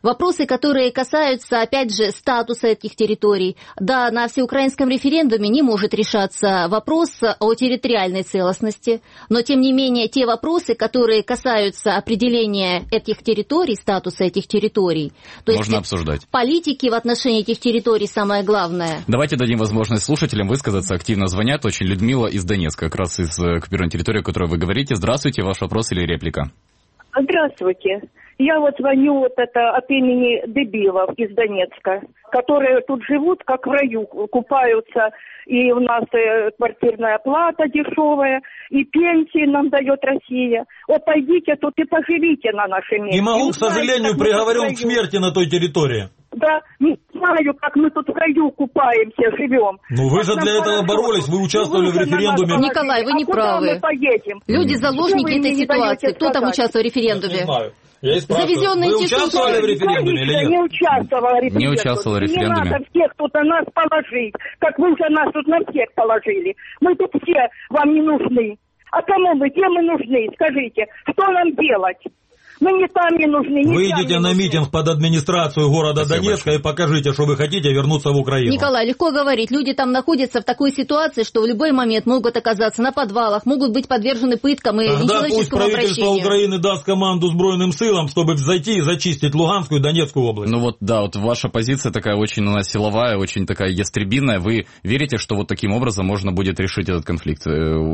Вопросы, которые касаются, опять же, статуса этих территорий. Да, на всеукраинском референдуме не может решаться вопрос о территориальной целостности, но, тем не менее, те вопросы, которые касаются определения этих территорий, статуса этих территорий, то можно есть обсуждать. Политики в отношении этих территорий самое главное. Давайте дадим возможность слушателям высказаться. Активно звонят. Очень Людмила из Донецка, как раз из оккупированной территории, о которой вы говорите. Здравствуйте, ваш вопрос или реплика? Здравствуйте. Я вот звоню от имени дебилов из Донецка, которые тут живут как в раю, купаются, и у нас квартирная плата дешевая, и пенсии нам дает Россия. Вот пойдите тут и поживите на нашем месте. И могу, к сожалению, приговорен к смерти на той территории. Да, не знаю, как мы тут в раю купаемся, живем. Ну вы же для этого боролись, вы участвовали в референдуме. Николай, вы не правы. Люди заложники этой ситуации. Кто там участвовал в референдуме? Завезенные вы участвовали в референдуме или нет? Не участвовала в референдуме. Не участвовала в референдуме. Не надо всех тут на нас положить, как вы уже нас тут на всех положили. Мы тут все вам не нужны. А кому мы, где мы нужны? Скажите, что нам делать? Мы не там не нужны, не выйдите на митинг под администрацию города Донецка и покажите, что вы хотите вернуться в Украину. Николай, легко говорить. Люди там находятся в такой ситуации, что в любой момент могут оказаться на подвалах, могут быть подвержены пыткам и нечеловеческому обращению. Тогда пусть правительство Украины даст команду сбройным силам, чтобы зайти и зачистить Луганскую и Донецкую область. Ну вот, да, вот ваша позиция такая очень у нас силовая, очень такая ястребиная. Вы верите, что вот таким образом можно будет решить этот конфликт?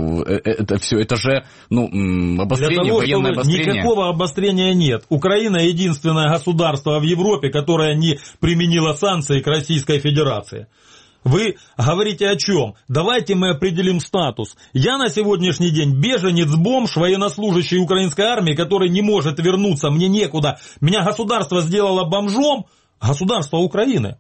Это все, это же, обострение, военное обострение. Никакого обострения нет. Украина единственное государство в Европе, которое не применило санкции к Российской Федерации. Вы говорите о чем? Давайте мы определим статус. Я на сегодняшний день беженец, бомж, военнослужащий украинской армии, который не может вернуться, мне некуда. Меня государство сделало бомжом, государство Украины.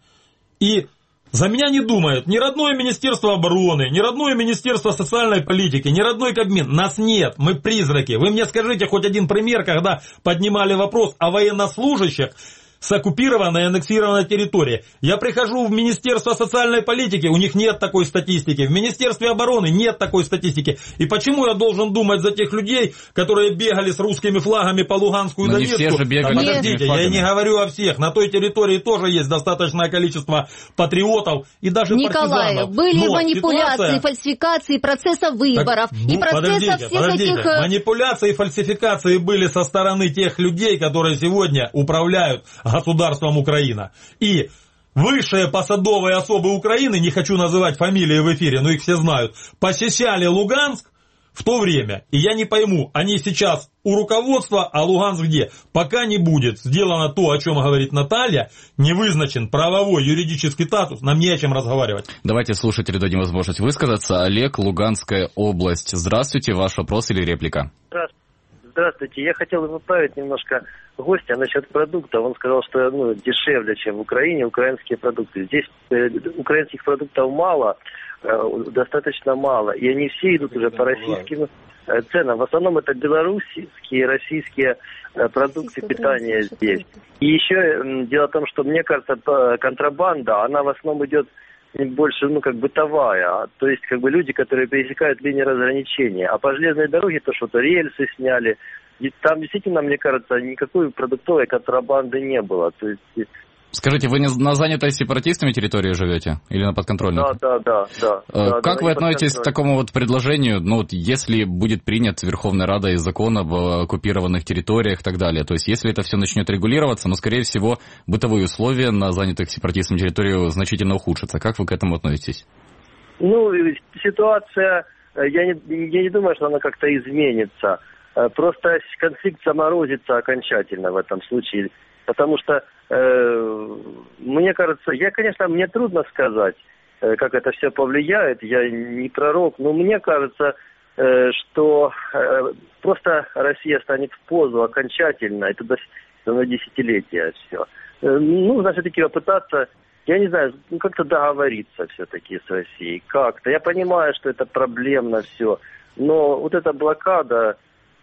И за меня не думают ни родное Министерство обороны, ни родное Министерство социальной политики, ни родной Кабмин. Нас нет, мы призраки. Вы мне скажите хоть один пример, когда поднимали вопрос о военнослужащих с оккупированной и аннексированной территории. Я прихожу в Министерство социальной политики, у них нет такой статистики. В Министерстве обороны нет такой статистики. И почему я должен думать за тех людей, которые бегали с русскими флагами по Луганску и Донецку? Не все же бегали с подождите, я не говорю о всех. На той территории тоже есть достаточное количество патриотов и даже Николай, партизанов. были манипуляции, фальсификации процесса выборов и процесса всех этих... Манипуляции и фальсификации были со стороны тех людей, которые сегодня управляют государством Украина. И высшие посадовые особы Украины, не хочу называть фамилии в эфире, но их все знают, посещали Луганск в то время. И я не пойму, они сейчас у руководства, а Луганск где? Пока не будет сделано то, о чем говорит Наталья, не вызначен правовой юридический статус, нам не о чем разговаривать. Давайте слушателю дадим возможность высказаться. Олег, Луганская область. Здравствуйте, ваш вопрос или реплика? Здравствуйте. Я хотел бы поправить немножко гостя насчет продуктов. Он сказал, что дешевле, чем в Украине, украинские продукты. Здесь украинских продуктов мало, достаточно мало. И они все идут уже по российским ценам. В основном это белорусские, российские продукты питания здесь. И еще дело в том, что мне кажется, контрабанда, она в основном идет больше, бытовая. То есть, люди, которые пересекают линии разграничения. А по железной дороге то что-то рельсы сняли. И там действительно, мне кажется, никакой продуктовой контрабанды не было. То есть... Скажите, вы на занятой сепаратистами территории живете? Или на подконтрольной? Да. Как вы относитесь к такому предложению, если будет принят Верховной Радой закон об оккупированных территориях и так далее? То есть, если это все начнет регулироваться, скорее всего, бытовые условия на занятых сепаратистами территории значительно ухудшатся. Как вы к этому относитесь? Ситуация, я не думаю, что она как-то изменится. Просто конфликт заморозится окончательно в этом случае. Потому что, мне кажется, мне трудно сказать, как это все повлияет, я не пророк, но мне кажется, что просто Россия станет в позу окончательно, это на десятилетия все. Нужно все-таки попытаться, я не знаю, как-то договориться все-таки с Россией, как-то. Я понимаю, что это проблемно все, но вот эта блокада,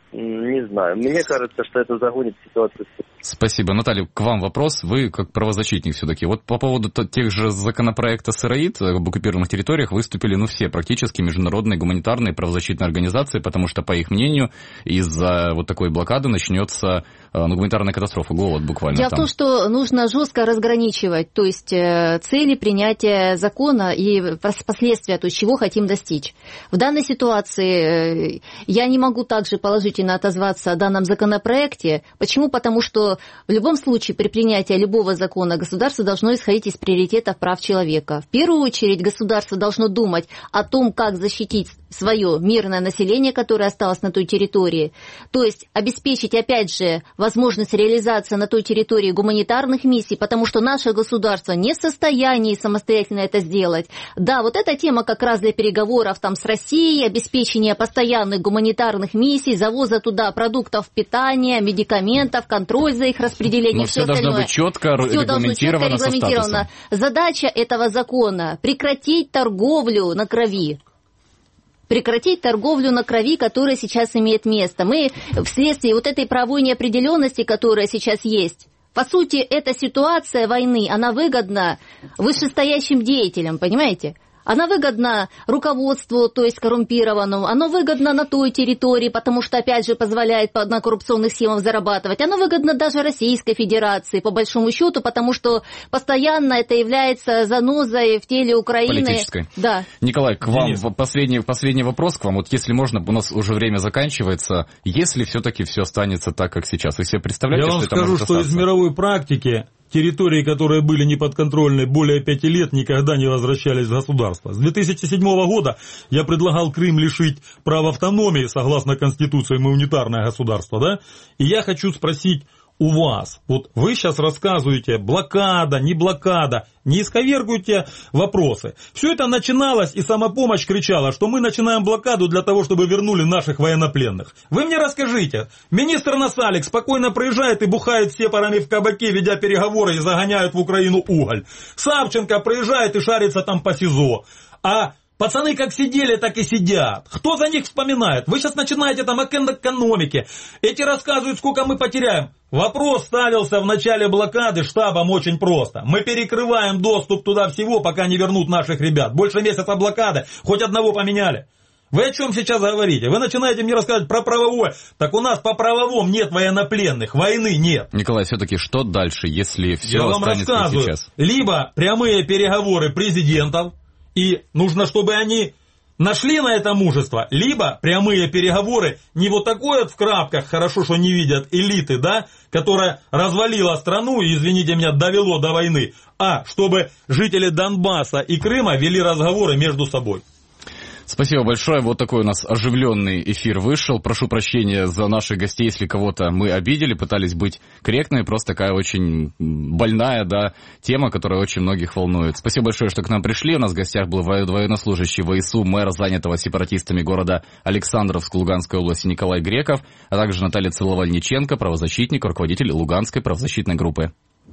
Не знаю. Мне кажется, что это загонит ситуацию. Спасибо. Наталья, к вам вопрос. Вы как правозащитник все-таки. Вот по поводу тех же законопроекта СРАИД об оккупированных территориях выступили, все практически международные гуманитарные правозащитные организации, потому что, по их мнению, из-за вот такой блокады начнется гуманитарная катастрофа. Голод буквально. Дело в том, что нужно жестко разграничивать, то есть цели принятия закона и последствия, то есть чего хотим достичь. В данной ситуации я не могу также положительно отозваться о данном законопроекте. Почему? Потому что в любом случае при принятии любого закона государство должно исходить из приоритетов прав человека. В первую очередь государство должно думать о том, как защитить свое мирное население, которое осталось на той территории. То есть обеспечить, опять же, возможность реализации на той территории гуманитарных миссий, потому что наше государство не в состоянии самостоятельно это сделать. Да, вот эта тема как раз для переговоров с Россией, обеспечения постоянных гуманитарных миссий, завоза туда продуктов питания, медикаментов, контроль за их распределением. Но все должно быть четко регламентировано. Задача этого закона – прекратить торговлю на крови. Прекратить торговлю на крови, которая сейчас имеет место. Мы вследствие вот этой правовой неопределенности, которая сейчас есть, по сути, эта ситуация войны, она выгодна вышестоящим деятелям, понимаете? Она выгодна руководству, то есть коррумпированному, она выгодна на той территории, потому что, опять же, позволяет на коррупционных схемах зарабатывать. Она выгодна даже Российской Федерации, по большому счету, потому что постоянно это является занозой в теле Украины. Политической. Да. Николай, к вам последний вопрос к вам. Вот если можно, у нас уже время заканчивается, если все-таки все останется так, как сейчас, вы себе представляете, что это может остаться? Я вам скажу, что из мировой практики территории, которые были неподконтрольны более 5 лет, никогда не возвращались в государство. С 2007 года я предлагал Крым лишить права автономии, согласно Конституции, мы унитарное государство, да? И я хочу спросить у вас, вот вы сейчас рассказываете, блокада, не блокада, не исковергуйте вопросы. Все это начиналось, и самопомощь кричала, что мы начинаем блокаду для того, чтобы вернули наших военнопленных. Вы мне расскажите, министр Насалик спокойно проезжает и бухает сепарами в кабаке, ведя переговоры, и загоняют в Украину уголь. Савченко проезжает и шарится там по СИЗО. А пацаны как сидели, так и сидят. Кто за них вспоминает? Вы сейчас начинаете о экономике. Эти рассказывают, сколько мы потеряем. Вопрос ставился в начале блокады штабом очень просто. Мы перекрываем доступ туда всего, пока не вернут наших ребят. Больше месяца блокады, хоть одного поменяли. Вы о чем сейчас говорите? Вы начинаете мне рассказывать про правовое. Так у нас по правовому нет военнопленных, войны нет. Николай, все-таки что дальше, если все Я вам останется рассказываю. сейчас? Либо прямые переговоры президентов, и нужно, чтобы они нашли на это мужество, либо прямые переговоры, не вот такое в крапках, хорошо, что не видят элиты, да, которая развалила страну и, извините меня, довело до войны, а чтобы жители Донбасса и Крыма вели разговоры между собой. Спасибо большое. Вот такой у нас оживленный эфир вышел. Прошу прощения за наших гостей, если кого-то мы обидели, пытались быть корректными. Просто такая очень больная, да, тема, которая очень многих волнует. Спасибо большое, что к нам пришли. У нас в гостях был военнослужащий ВСУ, мэр занятого сепаратистами города Александровск Луганской области Николай Греков, а также Наталья Целовальниченко, правозащитник, руководитель Луганской правозащитной группы.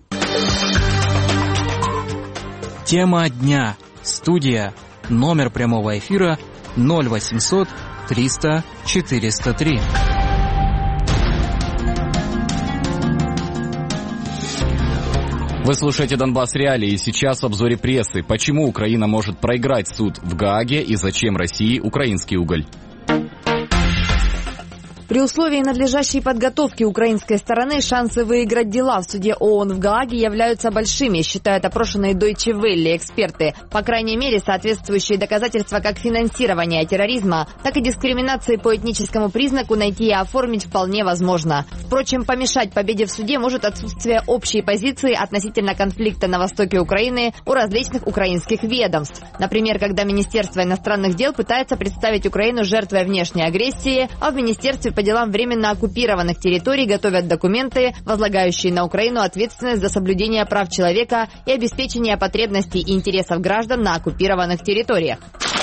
Тема дня. Студия. Номер прямого эфира 0800 300 403. Вы слушаете «Донбасс Реалии», и сейчас в обзоре прессы. Почему Украина может проиграть суд в Гааге и зачем России украинский уголь? При условии надлежащей подготовки украинской стороны шансы выиграть дела в суде ООН в Гааге являются большими, считают опрошенные Deutsche Welle эксперты. По крайней мере, соответствующие доказательства как финансирования терроризма, так и дискриминации по этническому признаку найти и оформить вполне возможно. Впрочем, помешать победе в суде может отсутствие общей позиции относительно конфликта на востоке Украины у различных украинских ведомств. Например, когда Министерство иностранных дел пытается представить Украину жертвой внешней агрессии, а в Министерстве по делам временно оккупированных территорий готовят документы, возлагающие на Украину ответственность за соблюдение прав человека и обеспечение потребностей и интересов граждан на оккупированных территориях.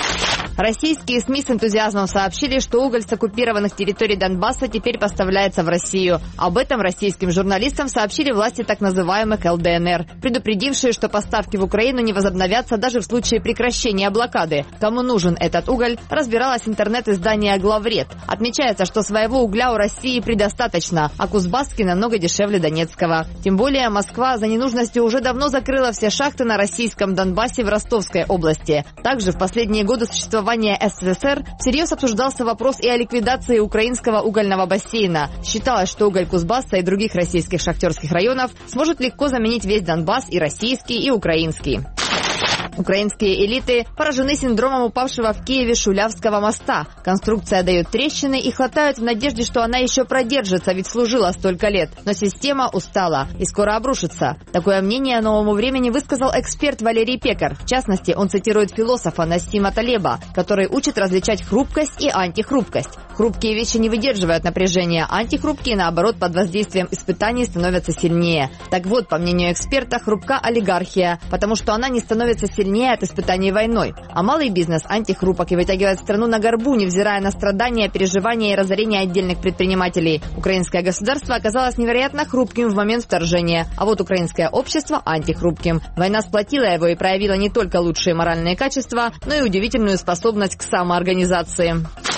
Российские СМИ с энтузиазмом сообщили, что уголь с оккупированных территорий Донбасса теперь поставляется в Россию. Об этом российским журналистам сообщили власти так называемых ЛДНР, предупредившие, что поставки в Украину не возобновятся даже в случае прекращения блокады. Кому нужен этот уголь, разбиралось интернет-издание «Главред». Отмечается, что своего угля у России предостаточно, а кузбасский намного дешевле донецкого. Тем более Москва за ненужностью уже давно закрыла все шахты на российском Донбассе в Ростовской области. Также в последние годы существования СССР всерьез обсуждался вопрос и о ликвидации украинского угольного бассейна. Считалось, что уголь Кузбасса и других российских шахтерских районов сможет легко заменить весь Донбасс, и российский, и украинский. Украинские элиты поражены синдромом упавшего в Киеве Шулявского моста. Конструкция дает трещины и хватают в надежде, что она еще продержится, ведь служила столько лет. Но система устала и скоро обрушится. Такое мнение новому времени высказал эксперт Валерий Пекар. В частности, он цитирует философа Нассима Талеба, который учит различать хрупкость и антихрупкость. Хрупкие вещи не выдерживают напряжения, антихрупкие, наоборот, под воздействием испытаний становятся сильнее. Так вот, по мнению эксперта, хрупка олигархия, потому что она не становится сильнее от испытаний войной. А малый бизнес антихрупок и вытягивает страну на горбу, невзирая на страдания, переживания и разорение отдельных предпринимателей. Украинское государство оказалось невероятно хрупким в момент вторжения, а вот украинское общество антихрупким. Война сплотила его и проявила не только лучшие моральные качества, но и удивительную способность к самоорганизации.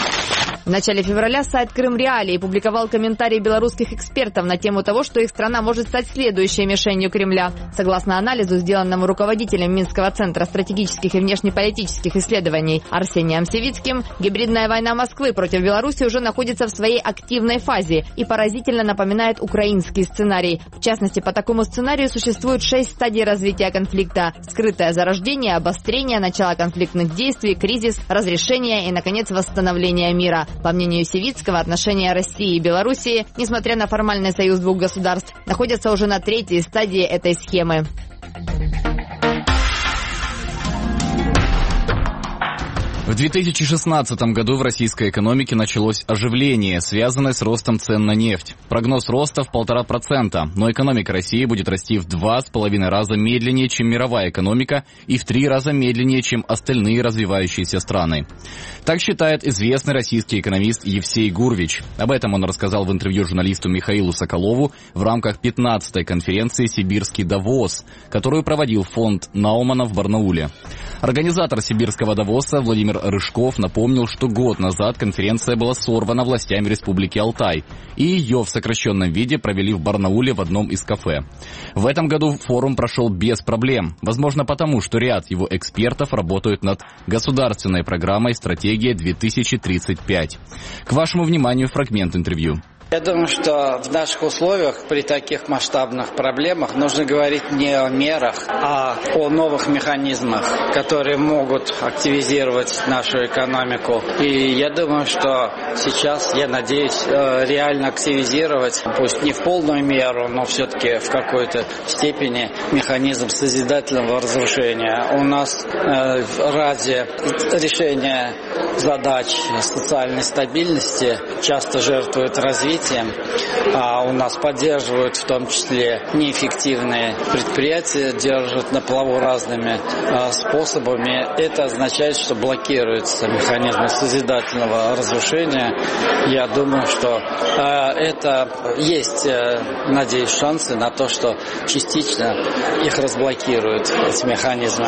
В начале февраля сайт Крым Реалии публиковал комментарии белорусских экспертов на тему того, что их страна может стать следующей мишенью Кремля. Согласно анализу, сделанному руководителем Минского центра стратегических и внешнеполитических исследований Арсением Севицким, гибридная война Москвы против Беларуси уже находится в своей активной фазе и поразительно напоминает украинский сценарий. В частности, по такому сценарию существует 6 стадий развития конфликта: скрытое зарождение, обострение, начало конфликтных действий, кризис, разрешение и, наконец, восстановление мира. По мнению Севицкого, отношения России и Белоруссии, несмотря на формальный союз двух государств, находятся уже на 3-й стадии этой схемы. В 2016 году в российской экономике началось оживление, связанное с ростом цен на нефть. Прогноз роста в 1,5%, но экономика России будет расти в 2,5 раза медленнее, чем мировая экономика, и в 3 раза медленнее, чем остальные развивающиеся страны. Так считает известный российский экономист Евсей Гурвич. Об этом он рассказал в интервью журналисту Михаилу Соколову в рамках 15-й конференции «Сибирский Давос», которую проводил фонд Наумана в Барнауле. Организатор сибирского Давоса Владимир Рыжков напомнил, что год назад конференция была сорвана властями Республики Алтай, и ее в сокращенном виде провели в Барнауле в одном из кафе. В этом году форум прошел без проблем, возможно потому, что ряд его экспертов работают над государственной программой «Стратегия 2035». К вашему вниманию фрагмент интервью. Я думаю, что в наших условиях при таких масштабных проблемах нужно говорить не о мерах, а о новых механизмах, которые могут активизировать нашу экономику. И я думаю, что сейчас, я надеюсь, реально активизировать, пусть не в полную меру, но все-таки в какой-то степени механизм созидательного разрушения. У нас ради решения задач социальной стабильности часто жертвуют развитием, а у нас поддерживают в том числе неэффективные предприятия, держат на плаву разными способами. Это означает, что блокируется механизм созидательного разрушения. Я думаю, что это есть, надеюсь, шансы на то, что частично их разблокируют, эти механизмы.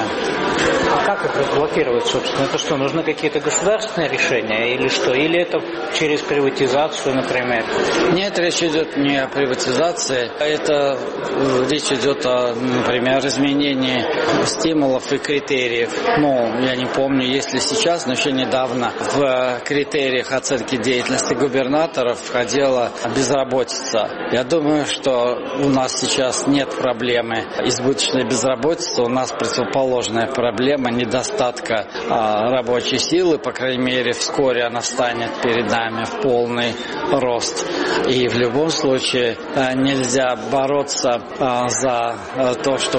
А как их разблокировать, собственно? Это что, нужны какие-то государственные решения или что? Или это через приватизацию, например? Нет, речь идет не о приватизации. Это речь идет о, например, изменении стимулов и критериев. Я не помню, есть ли сейчас, но еще недавно в критериях оценки деятельности губернаторов входила безработица. Я думаю, что у нас сейчас нет проблемы избыточной безработицы, у нас противоположная проблема недостатка рабочей силы, по крайней мере, вскоре она встанет перед нами в полный рост. И в любом случае нельзя бороться за то, чтобы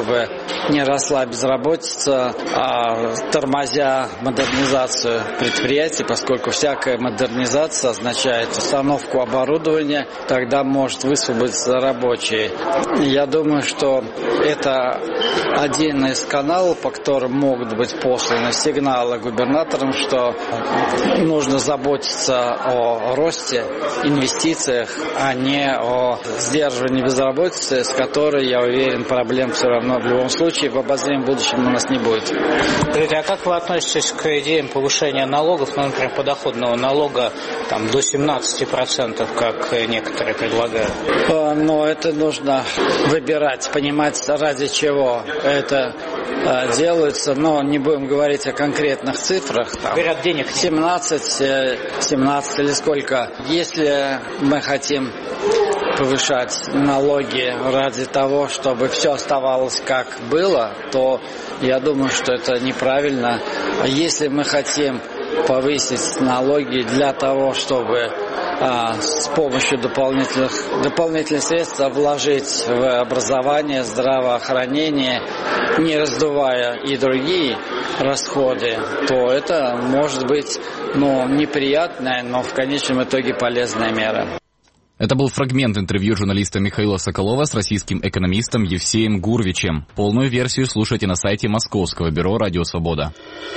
не росла безработица, тормозя модернизацию предприятий, поскольку всякая модернизация означает установку оборудования, тогда может высвободиться рабочие. Я думаю, что это один из каналов, по которым могут быть посланы сигналы губернаторам, что нужно заботиться о росте, инвестициях, а не о сдерживании безработицы, с которой, я уверен, проблем все равно в любом случае в обозримом будущем у нас не будет. А как вы относитесь к идеям повышения налогов, например, подоходного налога до 17%, как некоторые предлагают? Но это нужно выбирать, понимать, ради чего это делается, но не будем говорить о конкретных цифрах. Говорят, денег 17 или сколько. Если мы хотим повышать налоги ради того, чтобы все оставалось как было, то я думаю, что это неправильно. А если мы хотим повысить налоги для того, чтобы с помощью дополнительных средств вложить в образование, здравоохранение, не раздувая и другие расходы, то это может быть неприятная, но в конечном итоге полезная мера. Это был фрагмент интервью журналиста Михаила Соколова с российским экономистом Евсеем Гурвичем. Полную версию слушайте на сайте Московского бюро «Радио Свобода».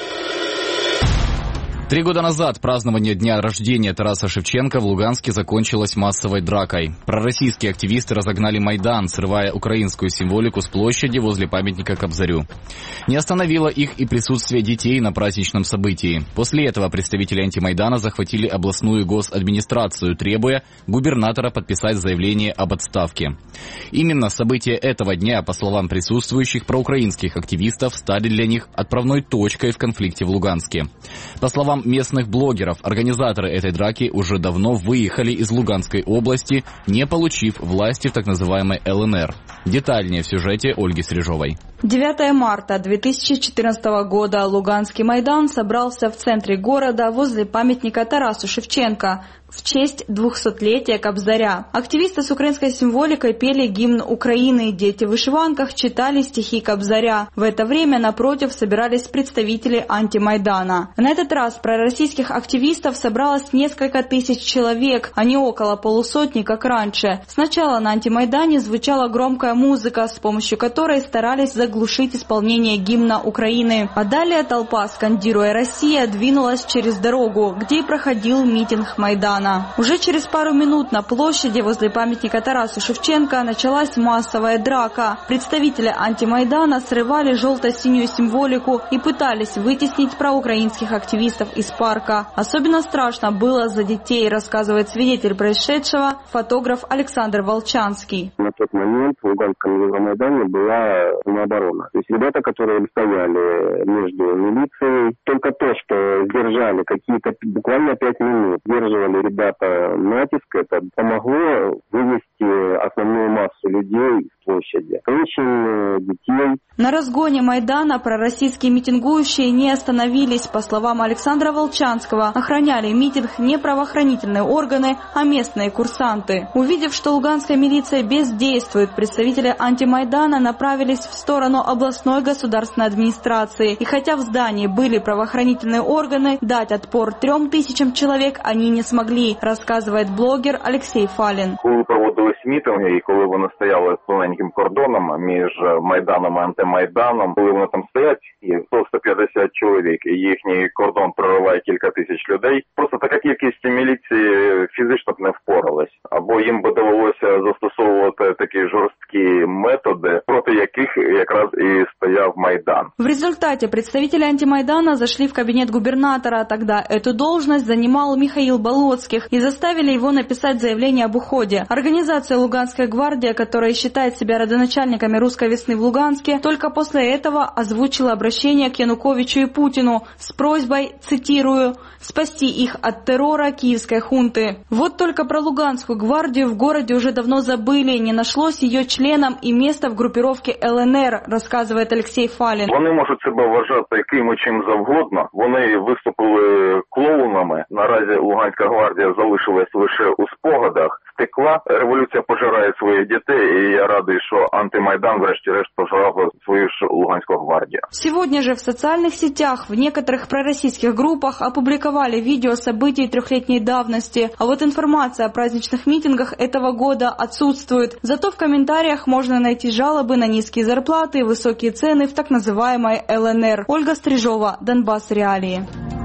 3 года назад празднование дня рождения Тараса Шевченко в Луганске закончилось массовой дракой. Пророссийские активисты разогнали Майдан, срывая украинскую символику с площади возле памятника Кобзарю. Не остановило их и присутствие детей на праздничном событии. После этого представители антимайдана захватили областную госадминистрацию, требуя губернатора подписать заявление об отставке. Именно события этого дня, по словам присутствующих проукраинских активистов, стали для них отправной точкой в конфликте в Луганске. По словам местных блогеров, организаторы этой драки уже давно выехали из Луганской области, не получив власти в так называемой ЛНР. Детальнее в сюжете Ольги Стрижовой. 9 марта 2014 года Луганский Майдан собрался в центре города возле памятника Тарасу Шевченко в честь 200-летия Кобзаря. Активисты с украинской символикой пели гимн Украины, дети в вышиванках читали стихи Кобзаря. В это время напротив собирались представители антимайдана. На этот раз пророссийских активистов собралось несколько тысяч человек, а не около полусотни, как раньше. Сначала на антимайдане звучала громкая музыка, с помощью которой старались заглушить исполнение гимна Украины. А далее толпа, скандируя «Россия», двинулась через дорогу, где и проходил митинг Майдана. Уже через пару минут на площади возле памятника Тарасу Шевченко началась массовая драка. Представители антимайдана срывали желто-синюю символику и пытались вытеснить проукраинских активистов из парка. Особенно страшно было за детей, рассказывает свидетель происшедшего, фотограф Александр Волчанский. На тот момент в Луганском Майдане была самооборона. То есть ребята, которые стояли между милицией, только то, что сдержали какие-то буквально 5 минут, сдерживали ребята натиск, это помогло вывести основную массу людей с площади. Женщин, детей. На разгоне Майдана пророссийские митингующие не остановились. По словам Александра Волчанского, охраняли митинг не правоохранительные органы, а местные курсанты. Увидев, что луганская милиция бездействует, представители антимайдана направились в сторону областной государственной администрации. И хотя в здании были правоохранительные органы, дать отпор 3000 человек они не смогли, рассказывает блогер Алексей Фалін. Коли проводились мітинги і коли вони стояли з тоненьким кордоном між Майданом і антимайданом, коли вони там стоять, і 150 чоловік, і їхній кордон прориває кілька тисяч людей, просто така кількість міліції фізично не впоралась. Або їм би довелося застосовувати такі жорсткі методи, проти яких якраз і стояв Майдан. В результате представители антимайдана зашли в кабинет губернатора. Тогда эту должность занимал Михаил Болоцких и заставили его написать заявление об уходе. Организация «Луганская гвардия», которая считает себя родоначальниками русской весны в Луганске, только после этого озвучила обращение к Януковичу и Путину с просьбой, цитирую, «спасти их от террора киевской хунты». Вот только про Луганскую гвардию в городе уже давно забыли, не нашлось ее членам и места в группировке ЛНР, рассказывает Алексей Фалін. Вони можуть себе вважати ким і чим завгодно. Вони виступили клоунами. Наразі Луганська гвардія залишилась лише у спогадах. втекла. Революція пожирає своїх дітей, і я радий, що антимайдан врешті-решт пожирав свою ж Луганську гвардію. Сегодня же в социальных сетях в некоторых пророссийских группах опубликовали видео событий трехлетней давности, а вот информация о праздничных митингах этого года отсутствует. Зато в комментариях можно найти жалобы на низкие зарплаты и высокие цены в так называемой ЛНР. Ольга Стрижова, Донбасс Реалии.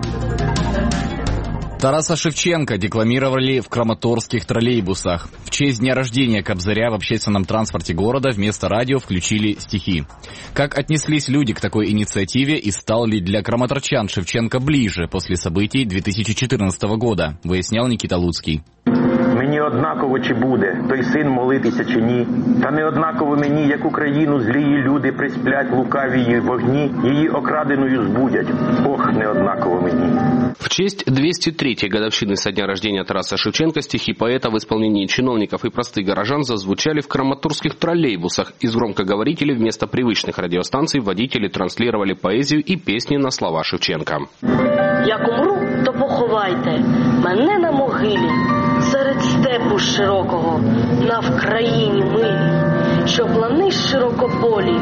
Тараса Шевченко декламировали в краматорских троллейбусах. В честь дня рождения Кобзаря в общественном транспорте города вместо радио включили стихи. Как отнеслись люди к такой инициативе и стал ли для краматорчан Шевченко ближе после событий 2014 года, выяснял Никита Луцкий. Мені однаково, чи буде той син молитися, чи ні. Та не однаково мені, як Україну злії люди присплять лукаві її вогні, її окраденою збудять. Ох, не однаково мені. В честь 203-й годовщины со дня рождения Тараса Шевченко стихи поэта в исполнении чиновников и простых горожан зазвучали в краматорских троллейбусах. Из громкоговорителей вместо привычных радиостанций водители транслировали поэзию и песни на слова Шевченка. Як умру, то поховайте мене на могилі, серед степу широкого, на Вкраїні милій, щоб лани широкополі,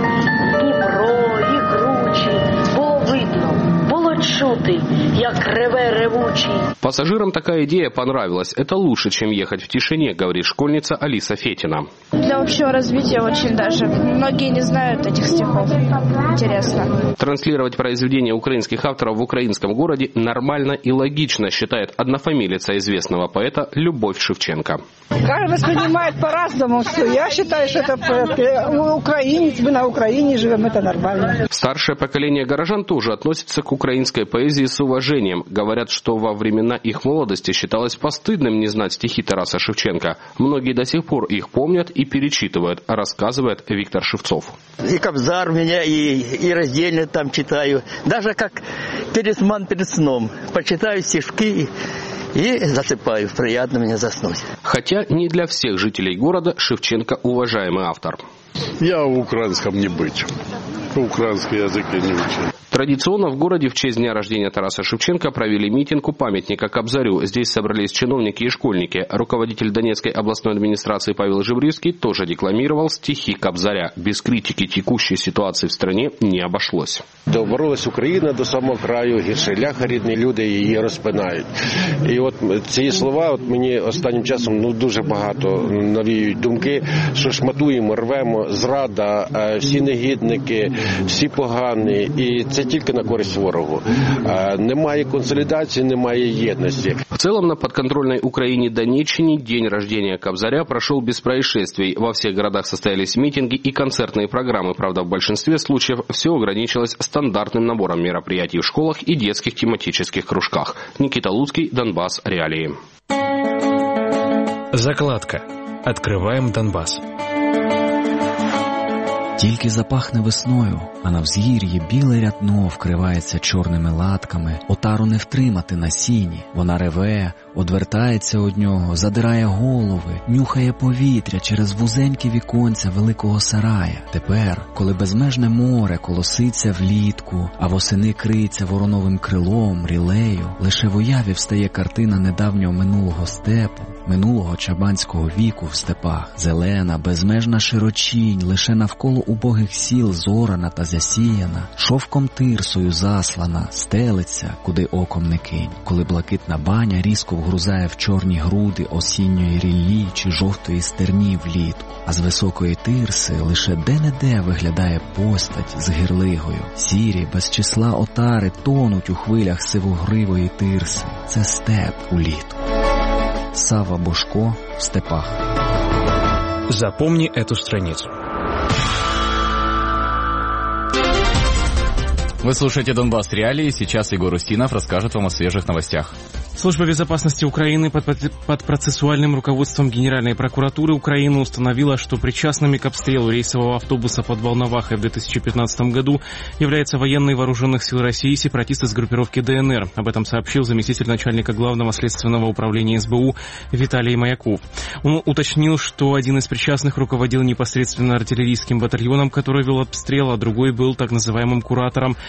Дніпро і кручі, було видно, було чути, як реве ревучий. Пассажирам такая идея понравилась. Это лучше, чем ехать в тишине, говорит школьница Алиса Фетина. Для общего развития очень даже. Многие не знают этих стихов. Интересно. Транслировать произведения украинских авторов в украинском городе нормально и логично, считает однофамилица известного поэта Любовь Шевченко. Каждый воспринимает по-разному все. Я считаю, что это украинец, мы на Украине живем, это нормально. Старшее поколение горожан тоже относится к украинской поэзии с уважением. Говорят, что во времена их молодости считалось постыдным не знать стихи Тараса Шевченко. Многие до сих пор их помнят и перечитывают, рассказывает Виктор Шевцов. И Кобзар у меня, и раздельно там читаю. Даже как перед сном. Почитаю стишки и засыпаю. Приятно мне заснуть. Хотя не для всех жителей города Шевченко уважаемый автор. Я в украинском не быть. Украинский язык я не учил. Традиционно в городе в честь дня рождения Тараса Шевченко провели митинг у памятника Кобзарю. Здесь собрались чиновники и школьники. Руководитель Донецкой областной администрации Павел Жебрівський тоже декламировал стихи Кобзаря. Без критики текущей ситуации в стране не обошлось. Доборолась Україна до самого краю, гірше ляха рідні люди її розпинають. І от ці слова от мені останнім часом дуже багато навіюють думки, що шматуємо, рвемо, зрада, всі негідники, всі погані. І це тільки на користь ворогу. Немає консолидации, немає єдності. В целом на подконтрольной Украине Донеччине день рождения Кобзаря прошел без происшествий. Во всех городах состоялись митинги и концертные программы. Правда, в большинстве случаев все ограничилось стандартным набором мероприятий в школах и детских тематических кружках. Никита Луцкий, Донбасс Реалии. Закладка. Открываем Донбасс. Тільки запахне весною, а на взгір'ї біле рятно вкривається чорними латками. Отару не втримати на сіні. Вона реве, одвертається од нього, задирає голови, нюхає повітря через вузенькі віконця великого сарая. Тепер, коли безмежне море колоситься влітку, а восени криється вороновим крилом, рілею, лише в уяві встає картина недавнього минулого степу, минулого чабанського віку в степах. Зелена, безмежна широчінь, лише навколо убогих сіл зорана та засіяна, шовком тирсою заслана, стелиться, куди оком не кинь. Коли блакитна баня різко вгрузає в чорні груди осінньої ріллі чи жовтої стерні влітку, а з високої тирси лише де-не-де виглядає постать з гирлигою. Сірі, без числа отари тонуть у хвилях сивогривої тирси. Це степ улітку. Сава Бошко в степах. Запомни эту страницу. Вы слушаете «Донбасс Реалии». Сейчас Егор Устинов расскажет вам о свежих новостях. Служба безопасности Украины под процессуальным руководством Генеральной прокуратуры Украины установила, что причастными к обстрелу рейсового автобуса под Волновахой в 2015 году являются военные вооруженных сил России и сепаратисты с группировки ДНР. Об этом сообщил заместитель начальника Главного следственного управления СБУ Виталий Маяков. Он уточнил, что один из причастных руководил непосредственно артиллерийским батальоном, который вел обстрел, а другой был так называемым куратором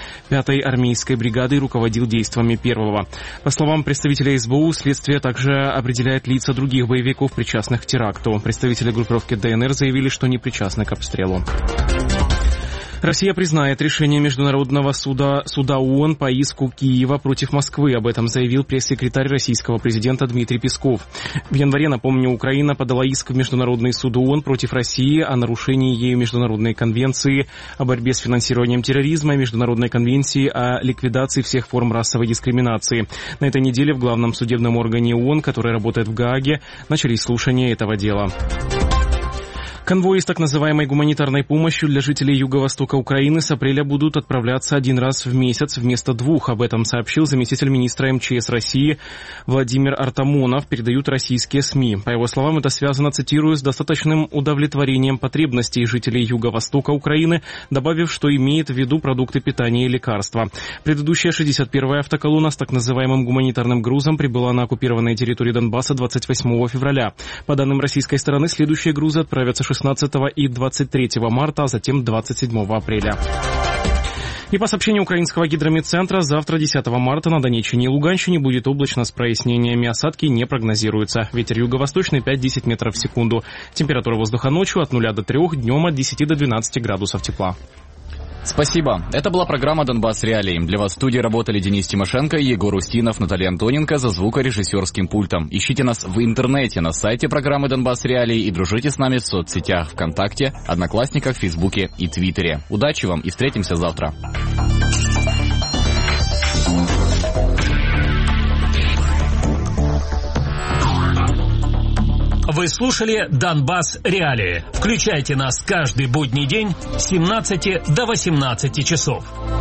5-й армейской бригады и руководил действиями 1-го. По словам представителя СБУ, следствие также определяет лица других боевиков, причастных к теракту. Представители группировки ДНР заявили, что не причастны к обстрелу. Россия признает решение Международного суда ООН по иску Киева против Москвы. Об этом заявил пресс-секретарь российского президента Дмитрий Песков. В январе, напомню, Украина подала иск в Международный суд ООН против России о нарушении ею Международной конвенции о борьбе с финансированием терроризма и Международной конвенции о ликвидации всех форм расовой дискриминации. На этой неделе в главном судебном органе ООН, который работает в Гааге, начались слушания этого дела. Конвои с так называемой гуманитарной помощью для жителей юго-востока Украины с апреля будут отправляться один раз в месяц вместо 2. Об этом сообщил заместитель министра МЧС России Владимир Артамонов, передают российские СМИ. По его словам, это связано, цитирую, с достаточным удовлетворением потребностей жителей юго-востока Украины, добавив, что имеет в виду продукты питания и лекарства. Предыдущая 61-я автоколонна с так называемым гуманитарным грузом прибыла на оккупированной территории Донбасса 28 февраля. По данным российской стороны, следующие грузы отправятся 16 и 23 марта, а затем 27 апреля. И по сообщению украинского гидрометцентра, завтра, 10 марта, на Донеччине и Луганщине будет облачно с прояснениями, осадки не прогнозируются. Ветер юго-восточный 5-10 метров в секунду. Температура воздуха ночью от 0 до 3, днем от 10 до 12 градусов тепла. Спасибо. Это была программа «Донбасс Реалии». Для вас в студии работали Денис Тимошенко, Егор Устинов, Наталья Антоненко за звукорежиссерским пультом. Ищите нас в интернете на сайте программы «Донбасс Реалии» и дружите с нами в соцсетях ВКонтакте, Одноклассниках, Фейсбуке и Твиттере. Удачи вам и встретимся завтра. Вы слушали «Донбасс Реалии». Включайте нас каждый будний день с 17 до 18 часов.